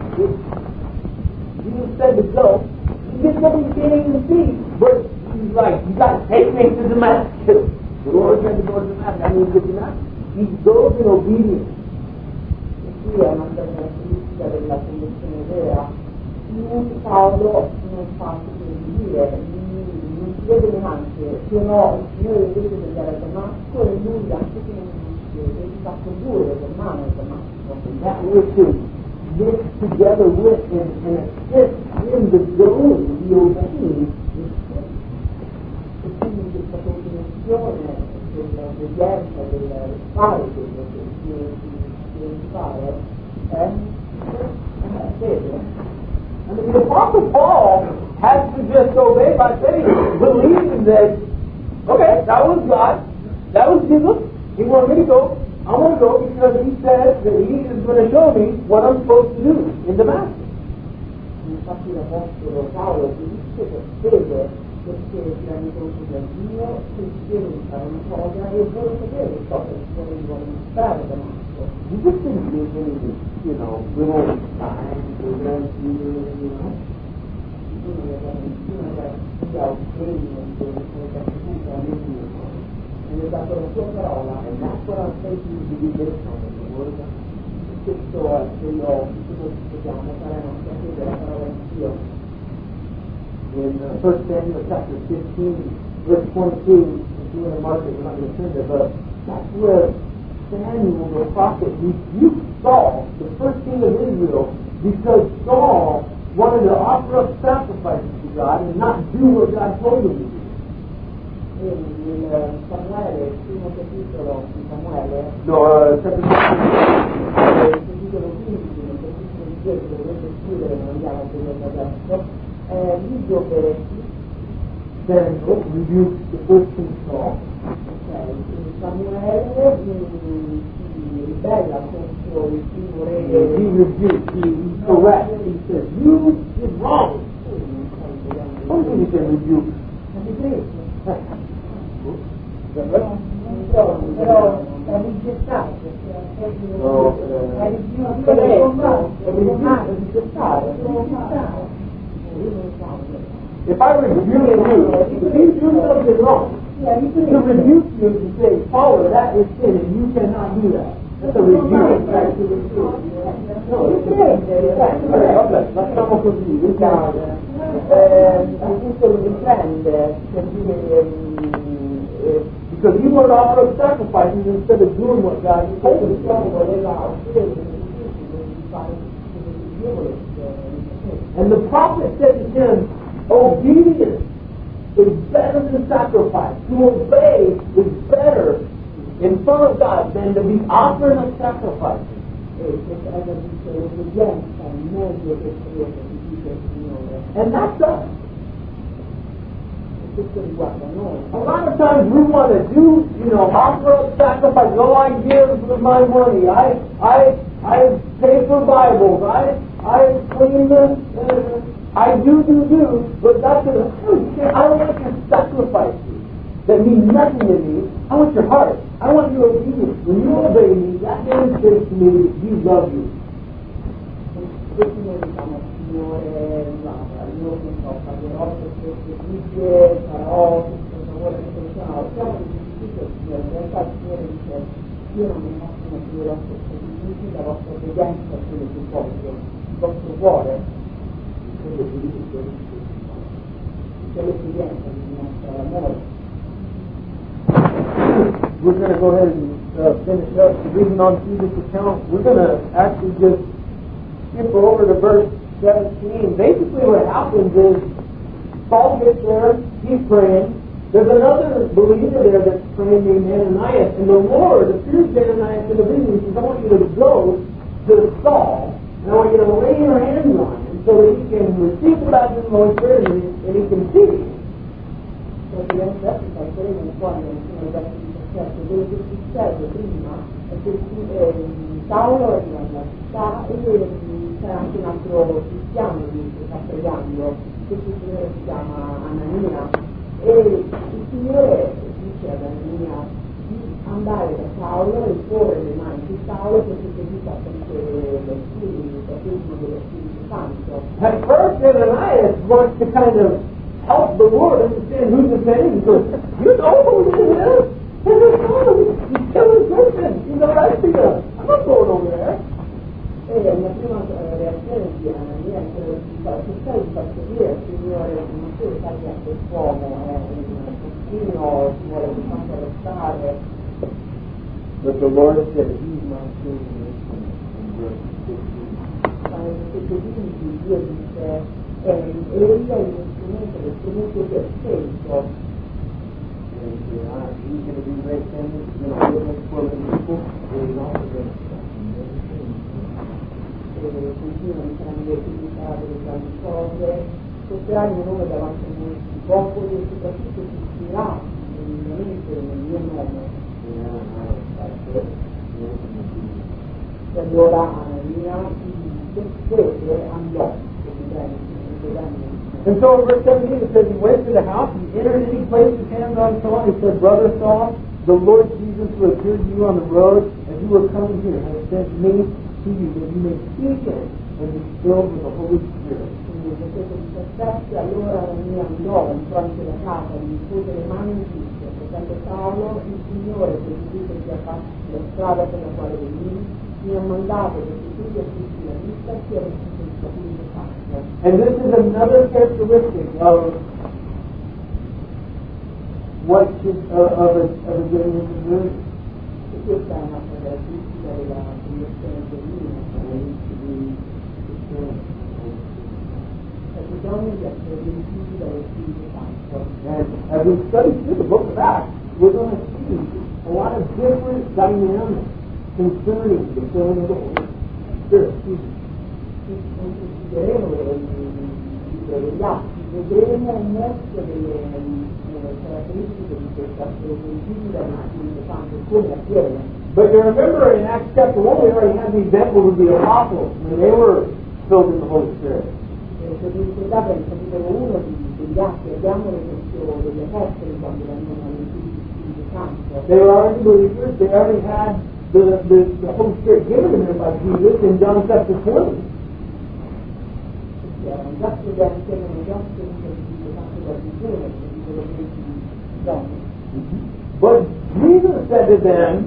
Jesus said to go. He did something he can't even see, but he's like, you got to take me to Damascus. The Lord said to go to Damascus. I mean, to Damascus. He goes in obedience. E qui è una caratteristica della condizione vera. Paolo non fa che dire, non si vede neanche, se no il Signore invece di andare a Damasco e lui anche che non si vede, si fa condurre per mano a Damasco. That was to mix together with and, and assist in the going, the obeying. E quindi questa continuazione dell'obbedienza, del fare quello che il Signore ci deve fare è vero. I mean, the Apostle Paul has to just obey by faith, believing that, okay, that was God, that was Jesus, He wanted me to go, I want to go because He said that He is going to show me what I'm supposed to do in Damascus. Infatti l'Apostolo Paolo si dice per fede, perché si rende conto del Dio, che si deve fare una cosa e vuole sapere ciò che il Signore gli vuole mostrare a Damasco. He just didn't give any, you know, little signs or gratitude, you know. Quindi nessuno sia un segno che sia capito a nessuno. E gli ha dato la sua parola, And that's what I'm thinking to be this time, the Word of God. questo è quello che noi dobbiamo fare la nostra fede, la parola di Dio. In uh, First Samuel chapter fifteen, verse twenty-two, if you want to mark it, we're not going to turn there, but that's where Samuel, the prophet, rebuked Saul, the first king of Israel, because Saul wanted to offer up sacrifices to God and not do what God told him to do. Il Samuele, il primo capitolo di Samuele, No, uh, second il capitolo quindici, nel capitolo dieci, dovete scrivere, non andiamo a vedere adesso, eh, lì dove Samuel rebuked the first king Saul. okay, Samuele si ribella contro il primo re. He rebuked, he, he corrected, he said, you did wrong. What did he say, rebuke? Però è rigettato, No, è rigettato, è rigettato. If I rebuke you, if you do something wrong, to rebuke you to say, Paul, that is sin, and you cannot do that. That's a rebuke. No, it's okay, lasciamo così, diciamo. Appunto lo riprende per dire because he wanted to offer up sacrifices instead of doing what God told him to do. And the prophet said to him, obedience is better than sacrifice. To obey is better in front of God than to be offering up sacrifices. And that's us. A lot of times we want to do, you know, offer up sacrifices. Oh, I give with my money. I, I, I pay for Bibles. I, I clean the, uh, I do, do, do. But that's it. I don't want your sacrifices that mean nothing to me. I want your heart. I want your obedience. When you obey me, that demonstrates to me that you love you. Signore, io non so, pagherò per queste bugie, farò tutto il lavoro che facciamo, siamo riusciti a Signore, in realtà il Signore dice, io non mi faccio più la stessa bugie, la vostra obbedienza a quello che voglio, il vostro cuore, c'è l'obbedienza di dimostrare l'amore. We're going to go ahead and uh, finish up reading on through this account. We're going to actually just skip over to verse seventeen. Basically what happens is Saul gets there, he's praying. There's another believer there that's praying named Ananias, and the Lord appears to Ananias in a vision. He says, I want you to go to Saul, and I want you to lay your hands on him so that he can receive the baptism of the Holy Spirit and, and he can see. Praticamente adesso sta vedendo un po' nel verso diciassette, quello che succede prima è che Paolo arriva nella città e c'è anche un altro cristiano che sta pregando, questo signore si chiama Anania, e il Signore dice ad Anania di andare da Paolo e porre le mani su Paolo perché così possa ricevere lo spirito, il battesimo dello Spirito Santo. At first Ananias wants to kind of help the Lord understand who's the man. He goes, you know who this is? This is Paul. He's killing Christians. He's arresting us. I'm not going over there. E la prima reazione di Anania è quella di fare cercare di far capire, Signore, non solo sai che quest'uomo è un assassino, si vuole soltanto arrestare. But the Lord said, he's not doing this in verse fifteen. Ma questo quindi Dio dice, egli è uno strumento, lo strumento perfetto. And uh, he's going to be great family, he's going to witness for the people, and he's also going to continuano a identificare le grandi cose, porterai il nome davanti a molti popoli e soprattutto si ispirà nell'invito nel mio nome. E allora Anania dove andò, and so in verse seventeen it says, he went to the house, he entered and he placed his hands on Saul, and he said, Brother Saul, the Lord Jesus who appeared to you on the road as you were coming here has sent me to you that you may see him and be filled with the Holy Spirit. Allora Anania andò in fronte alla casa, gli pose le mani in viso, portando Paolo, il Signore che dice che ha fatto la strada per la quale venivi, mi ha mandato perché tu ti affitti la vista e ti ricevito il Spirito Santo. And this is another characteristic of what should, uh, of a, of a genuine conversion. E questa è una caratteristica della conversione genuina, che inizia di cristiano. È bisogno di essere riempiti dallo Spirito Santo. And as we study through the book of Acts, we're going to see a lot of different dynamics concerning the filling of the Holy Spirit. Considereremo il libro degli Atti, vedremo molte delle caratteristiche di questa riempita dallo Spirito Santo, come avviene. But you remember in Acts chapter one, we already had the example of the apostles when they were filled with the Holy Spirit. Se vi ricordate nel capitolo uno degli Atti abbiamo l'esempio degli apostoli quando vengono riempiti di Spirito Santo. They were already believers, they already had the, the, the Holy Spirit given to them by Jesus in John chapter twenty. Erano già studenti, erano già studenti di Spirito Santo da Gesù nel capitolo venti di Giovanni. But Jesus said to them,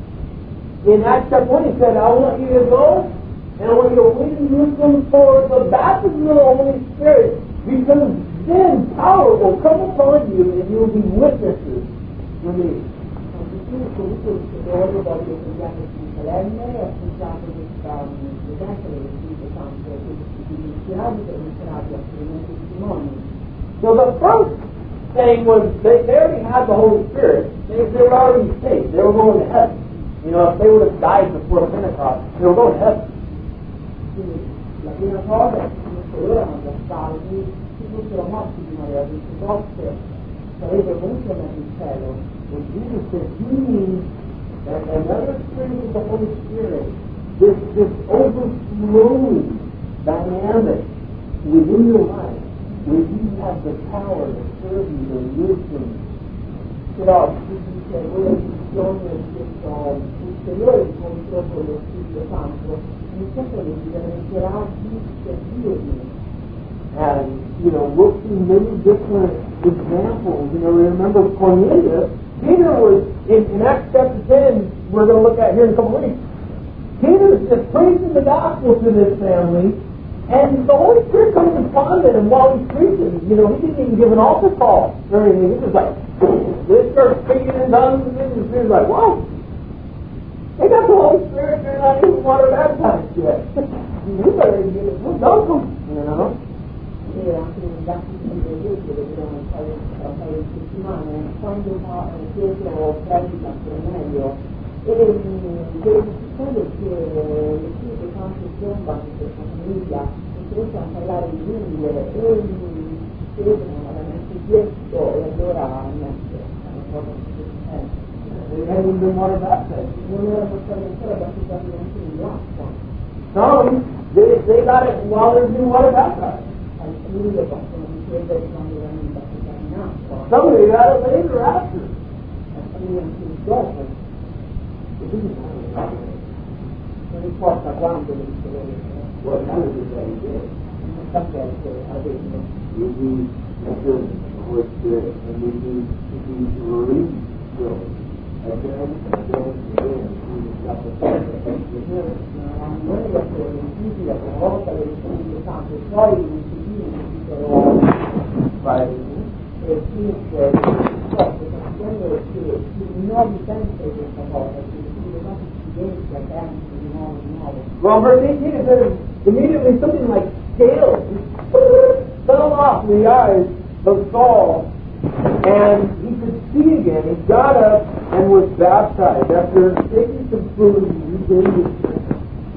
in Acts chapter one, He said, I want you to go and I want you to wait in Jerusalem for the baptism of the Holy Spirit, because then power will come upon you and you will be witnesses for me. Comunque il Signore voglio inviare Gerusalemme e associato questa presenza dello Spirito Santo e questi ministeriali per ministeriali assolutamente testimoni. So the first thing was they, they already had the Holy Spirit. They, they were already saved. They were going to heaven. You know, if they would have died before Pentecost, they were going to heaven. Quindi la prima cosa è che loro erano già salvi, se fossero morti prima della Pentecoste sarebbero comunque andati in cielo. And Jesus said, you need that another experience of the Holy Spirit, this, this overflowing dynamic within your life, where you have the power to serve you and live for you. Però si dice voi bisogno di questo ulteriore incontro con lo Spirito Santo, nel senso che vi permetterà di servirmi. And, you know, we'll see many different examples. You know, remember Cornelius, Peter was, in, in Acts chapter ten, we're going to look at here in a couple of weeks, Peter was just preaching the gospel to this family, and the Holy Spirit comes upon them while he's preaching. You know, he didn't even give an altar call or anything. He was like, this starts speaking in tongues, and then Peter's like, whoa, they got the Holy Spirit, they're not even water baptized yet. You better get it, we'll dunk them, you know. E anche nei dati di Gesù che vedremo tra un paio di settimane, quando Pietro predica Cornelio, e quello che succede è che lo Spirito Santo tomba in questa famiglia e cominciano a parlare in lingue e chiedono veramente chiesto e allora niente, hanno proprio successo. Non erano stati ancora battezzati neanche in acqua. Some, they, they got it while they're being water baptized. Alcuni lo possono ricevere quando vengono battezzati in acqua. Some of you got it later or after. Alcuni anche dopo. Non importa quando lo riceverete. What matters is that he did. Non sta certo a detto. We need to fill the Holy Spirit, and we need to be re-filled again and again and again through the sacrifice. Noi li abbiamo riempiti la prima volta dello Spirito Santo e poi riempiti però e dunque sto facendo che si rinnovi sempre questa cosa, che lo Spirito Santo si veglia sempre di nuovo di nuovo. Well, verse eighteen, it says, immediately something like scales fell off the eyes of Saul, and he could see again. He got up and was baptized. After taking some food, he regained his strength.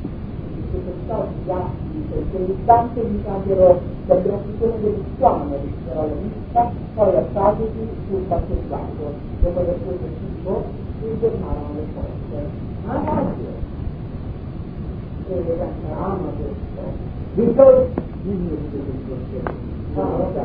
Perché l'istante di caddero dall'opzione dell'uomo riuscirò la vista, poi alzatisi sul battezzato, dopo aver preso il cibo, ritornarono le forze. Ma oggi, e ama questo, Because ah, vabbè,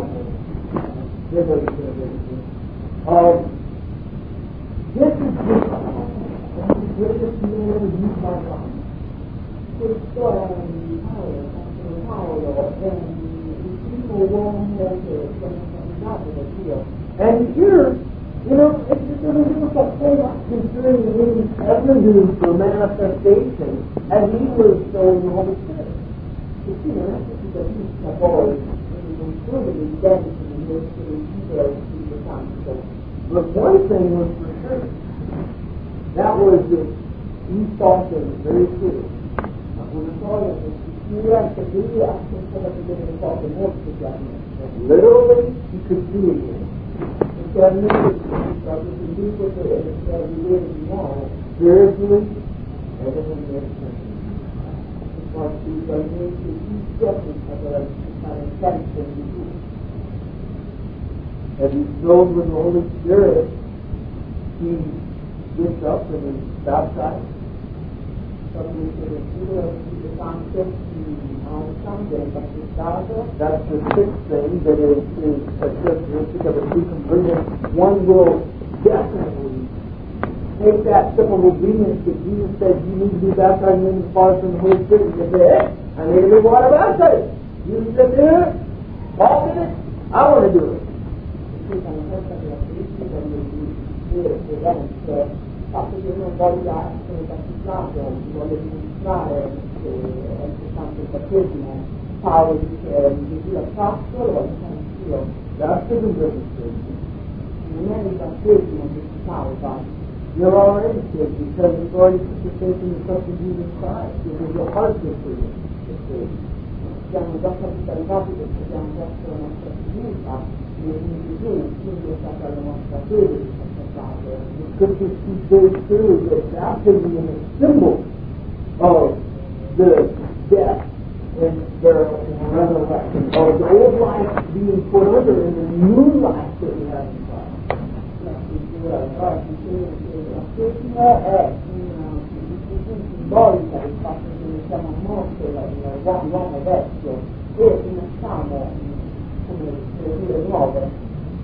um, this is the greatest man ever used by God. questo è un Paolo, è il primo uomo che è stato da Dio. And here, you know, it just doesn't give us a whole lot concerning his evidence for manifestation as he was showing the Holy Spirit. E qui non è che si capisca poi, non solo l'evidenza di essere vivo allo Spirito Santo, But one thing was for sure. That was that he saw things very clearly. Una cosa che sicura che lui ha pensato di vedere cose molto chiaramente. Literally, he could see again. Perché almeno proprio se lui poteva vedere di nuovo, Spiritually, everything is changing. Poi spiritualmente tutto è stato da fare il senso di tutto. as he's filled with the Holy Spirit, he gets up and is baptized. Quando il Spirito Santo si alza, viene battezzato. That's the sixth thing that is, is a characteristic of a true conversion. One will definitely take that step of obedience that Jesus said you need to be baptized in the Father and the Holy Spirit. And you say, hey, I need to be water baptized. You said do it. Paul did it. I want to do it. Questa è una cosa caratteristica di Firenze, il fatto che uno voglia essere battezzato, voglia dimostrare che è importante il battesimo. Paolo dice, Gesù l'ha fatto, lo voglio fare anch'io. Baptism doesn't save you. Non è il battesimo che ti salva. You're already saved because you've already put your faith in the trust of Jesus Christ. Because your heart is saved. Siamo già stati salvati perché abbiamo posto la nostra fiducia in Gesù, quindi è stata la nostra fede che ci ha salvato. The scriptures teach very clearly that baptism is a symbol of the death and burial and resurrection of the old life being put under and the new life that we have in Christ. La scrittura allora dice che il battesimo è un'istituzione simbolica del fatto che noi siamo morti l'uomo vecchio e nasciamo come creature nuove.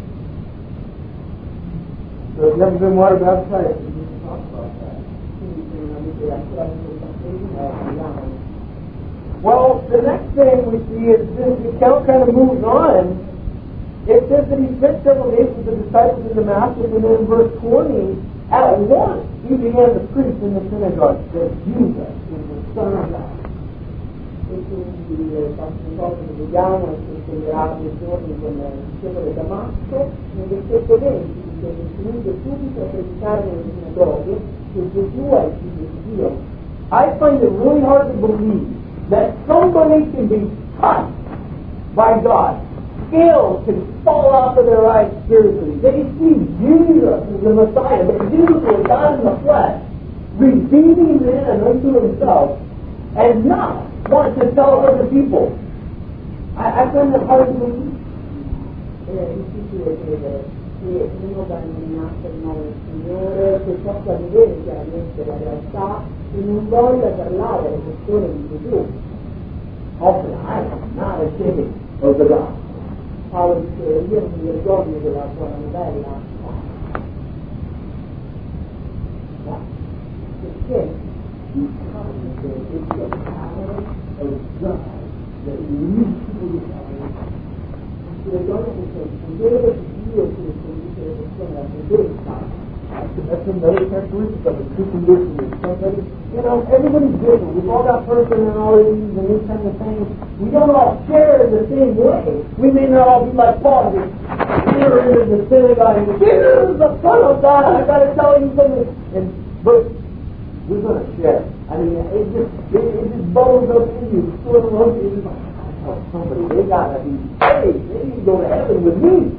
So if you haven't been water baptized, you need to talk about that. Quindi se non avete ancora avuto il battesimo, parliamo. Well, the next thing we see is this account kind of moves on. It says that he spent several days with the disciples in Damascus, and then in verse twenty, at once he began to preach in the synagogue that Jesus is the Son of God. E quindi il sacerdote che vediamo è considerato i giorni con il discepolo di Damasco, nel versetto venti dice che finito subito a predicare nelle sinagoghe che Gesù è il figlio di Dio. I find it really hard to believe that somebody can be touched by God. Scales can fall off of their eyes spiritually. They see Jesus as the Messiah, but Jesus was God in the flesh, redeeming man unto himself, and not want to tell other people. I, I find that hard to believe. È difficile credere che uno da illuminato il nome del Signore, che possa vedere chiaramente la realtà e non voglia parlare alle persone di Gesù. Often I am not ashamed of the gospel. Paolo dice, io non mi vergogno della buona novella. Why? Perché? Because it's the power of God that leads people to salvation. Si vergogna perché il potere di Dio che conduce le persone alla salvezza. That's another characteristic of a true condition. Is somebody, you know, everybody's different. We've all got personalities and these kind of things. We don't all share in the same way. We may not all be like Paul. We're into the synagogue and Jesus is the Son of God. I got to tell you something. And but we're going to share. I mean, it just it, it just bubbles up in you. Sort of love you. Like, I tell somebody they got to be saved. They need to go to heaven with me.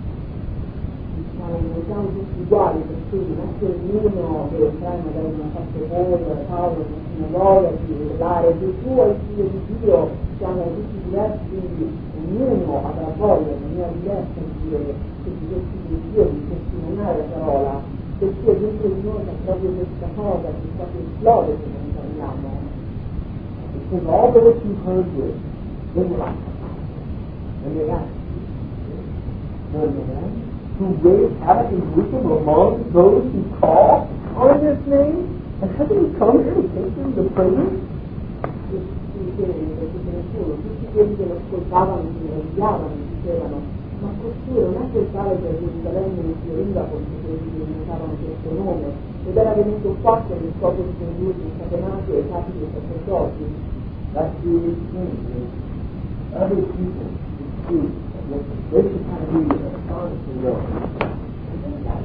Non siamo tutti uguali, per cui non è che ognuno deve entrare magari in una parte povera, Paolo, in una sinagoga, di rivelare Gesù è il figlio di Dio, siamo tutti diversi, quindi ognuno avrà voglia, in maniera diversa di dire che Gesù è il figlio di Dio, di testimoniare la parola, perché dentro di noi c'è proprio questa cosa che proprio esplode se non parliamo. Because all those who heard this, they were like, and they asked, the man who raised havoc and wisdom among those who call on his name, and hasn't he come here to take them to prison? Tutti quelli che lo ascoltavano si meravigliavano, dicevano, ma costui non è quel tale che a Gerusalemme non si veniva contro quelli che invocavano questo nome, ed era venuto qua per il scopo di condurre i scatenati e i capi dei sacerdoti. That's the thing. Other people see that they should kind of be astonishing.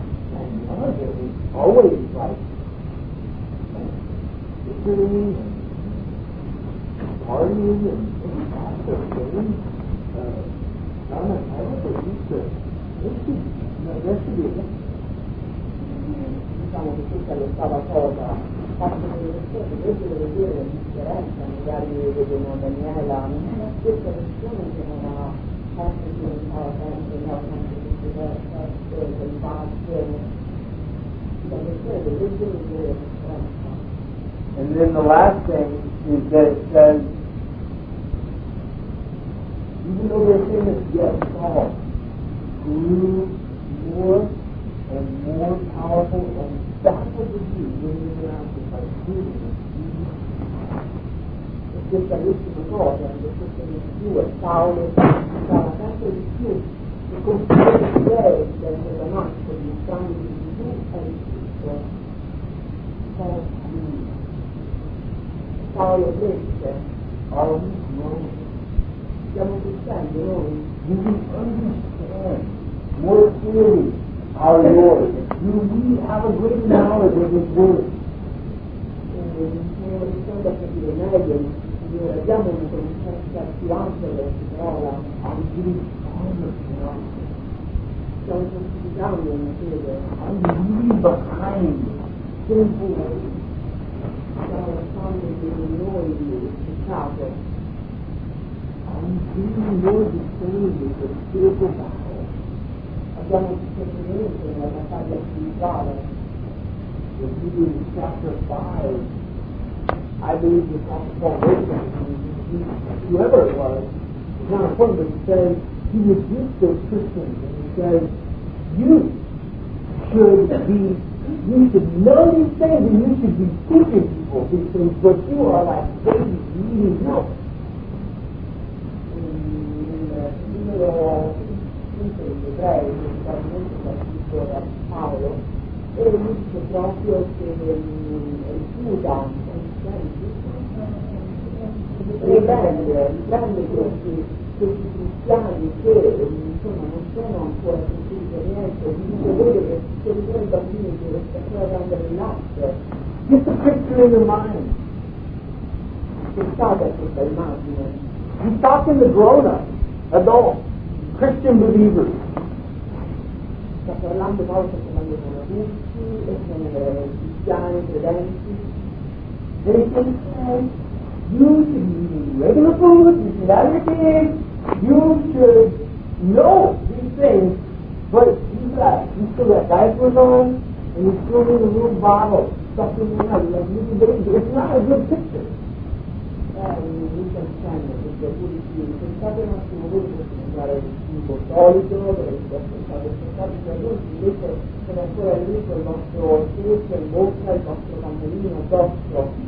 was. It was always like sitting and partying and that sort of thing. Uh, Donna, I don't think you should. There should, no, there should be a diciamo che questa è stata cosa fatto delle persone, questo deve vedere la differenza, magari vedono Daniela, non è la stessa persona che non ha fatto che non stava sempre, non ha sempre queste cose, quel pace, la persona deve vedere la differenza. And then the last thing is that it says, even though they're famous, yet Saul grew more and more powerful, and baffled the Jews when he was around him by proving it. E questa è l'ultima cosa, che questo di più è Paolo stava sempre di più e consigliere di lei per essere Damasco, dimostrando che Gesù è il Cristo. Paolo cresce, Are we growing? stiamo crescendo noi. Do we understand more clearly our Lord? Do we have a greater knowledge of His Word? Stiamo riuscendo a capire meglio, abbiamo una conoscenza più ampia della sua parola, Are we getting stronger in our faith? stiamo fortificando una fede, Are we leaving behind sinful ways? stiamo lasciando in noi il peccato, Are we feeling more discerning with the spiritual battle? abbiamo esperienza nella battaglia spirituale. In Hebrews chapter five, I believe the Apostle Paul wrote that, whoever it was, it's not important, but he says, he rebuked those Christians, and he says, you should be, you should know these things, and you should be teaching people these things, but you are like babies needing milk. Nel numero cinque degli ebrei, che probabilmente è scritto da Paolo, e lui dice proprio che rifiuta, riprende, riprende questi, questi cristiani che insomma non sono ancora sentiti per niente, dice voi che siete due bambini che riescono a prendere il latte. Get the picture in your mind. Pensate a questa immagine. He's talking to grown-ups, adults, Christian believers. Sta parlando Paolo, sta parlando con adulti e con cristiani, credenti. And he says, you should be eating regular food, you should have your kids, you should know these things, but you got, you still got diapers on, and you still need a little bottle stuck in your mouth, like little baby. It's not a good picture. Mi consegna perché tu dici, pensate un attimo voi che sembrare un po' solido, dovreste pensare pensate che adulti invece sono ancora lì con il vostro tetto in bocca, il vostro cammellino addosso.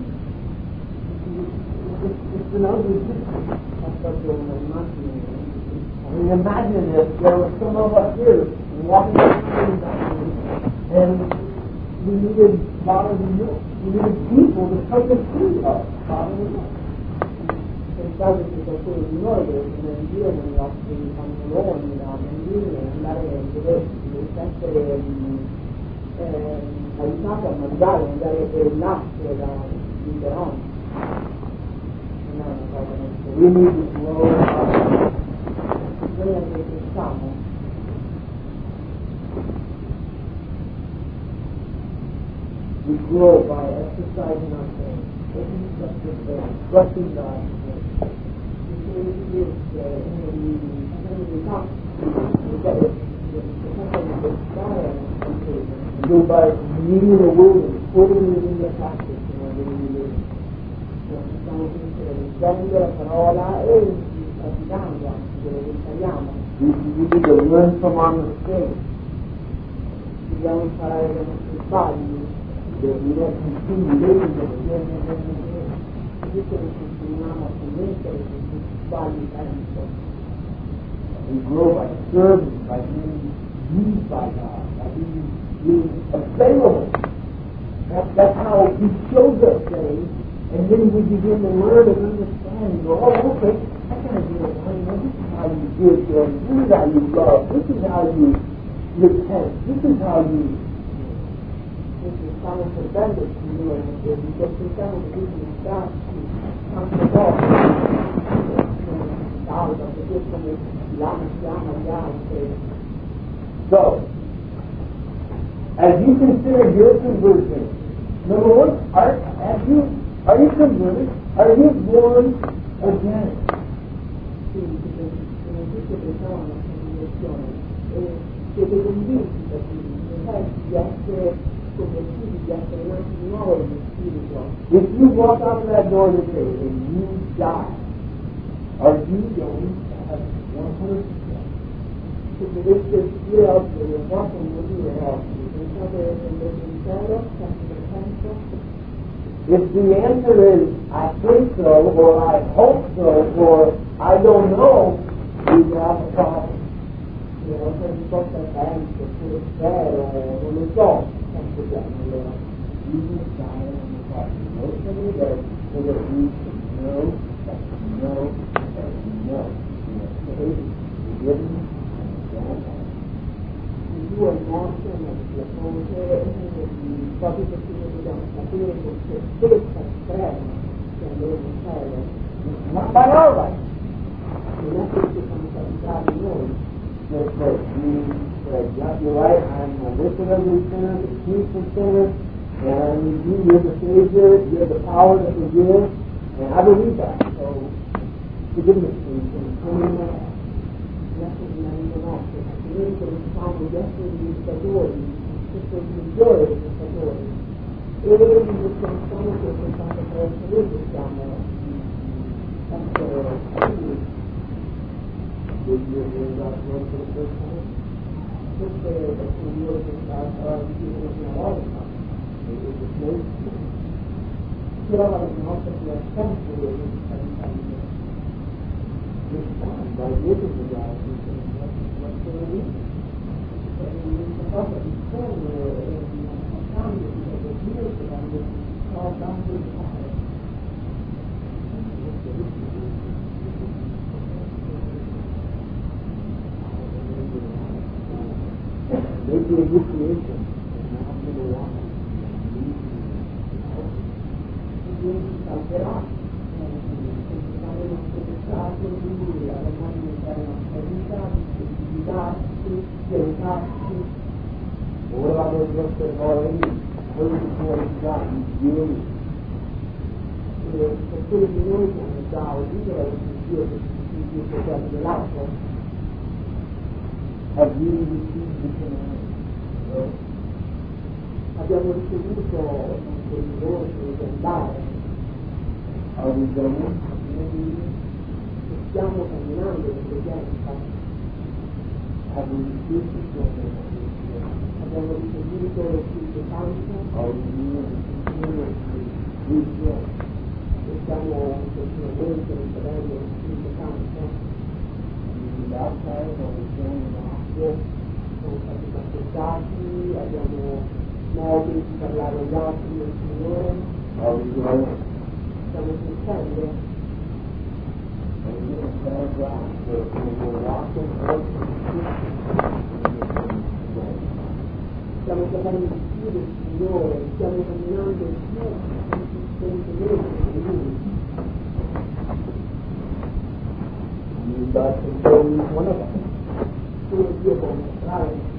It's an ugly picture. È proprio un'immagine. I mean, imagine if there was some of us here walking around and we needed bottles of milk. We needed people to come and see us bottles of milk. Pensate che qualcuno di noi deve prendere in giro con i nostri pantaloni, da bambini, e andare a vedere, deve essere eh, aiutato a mangiare, andare per il latte da biberon. Non è una cosa molto. We need to grow up. Bisogna che cresciamo. We grow by exercising our faith, opening up the faith, trusting God. And go by reading the Word and putting it into practice in our daily living. Stiamo leggendo la parola e praticando anche quello che impariamo. We, we need to learn from our mistakes, Dobbiamo imparare dai nostri sbagli, that we don't continue living them again and again and again. visto che continuiamo a commettere questi sbagli sempre. We grow by serving, by being used by God, by being, being available. That, that's how He shows us things, and then we begin to learn and understand and go, oh, okay, I kind of do it. I mean, this is how you give things. This is how you love. This is how you repent. This is how you che stiamo servendo il Signore e vi consentiamo di utilizzarci tante volte salva, perché come l'ama chiama gli altri. So, as you consider your conversion, number one, are, have you, are you converted? Are you born again? Quindi, come tutti pensiamo alla nostra conversione, e siete convinti da di essere convertiti, di essere nati di nuovo nello Spirito. If you walk out of that door today and you die, are you going to have one hundred percent? Se doveste uscire oggi e non posso morire oggi, pensate che andrete in cielo, cento per cento? If the answer is, I think so, or I hope so, or I don't know, you have a problem. Se la vostra risposta è penso, oppure spero, non lo so, tanto piano allora. You just die on the cross. Most of the day, so that you can know that you know that you know. You are saved, forgiven, and gone home. Gesù è morto nella croce proprio perché noi dobbiamo sapere con certezza estrema che andremo in cielo. Not by our right. Non è perché siamo stati bravi noi. Just that you said, yeah, you're right, I'm a listen of the sinner, the chief of sinners, and you, you're the Savior, you have the power to forgive, and I believe that. So, forgiveness please, and come in my heart. Essere una vita nostra, perché noi conosciamo di essere dei peccatori, questo è il migliore dei peccatori, e noi conosciamo che soltanto attraverso noi possiamo essere figli. Did you hear that word for the first time? Questo è il Signore che sta dicendo la prima volta. It was the slave. Però la nostra più sempre che sta dicendo. Respond by living the God who can bless the living. Questa cosa rispondere e cambio di Dio che sta dando il fare. Maybe a new creation, and now number one. Dio ci salverà, salverà il nostro peccato, Lui avremo aumentare la nostra vita, distribuirci, piantarci. What about those of us that have already heard the voice of God? You and me. E per quelli di noi che hanno già udito la voce di Dio, che ci Dio che è rivelato, have you received the command? No. abbiamo ricevuto quell'ordine di andare. Are we going? Stiamo camminando in presenza, Have we received the children of the Spirit? abbiamo ricevuto lo Spirito Santo Are we continuously refilled? e stiamo continuamente ricevendo lo Spirito Santo. Are we baptized? Are we sharing the gospel? Siamo stati battezzati, abbiamo modi di parlare agli altri del Signore, Are we growing? stiamo crescendo. Are we in better ground? So when we're walking towards the truth, Stiamo parlando di più del Signore, stiamo camminando più consistentemente di Lui. you God can show each one of us. Solo Dio può mostrare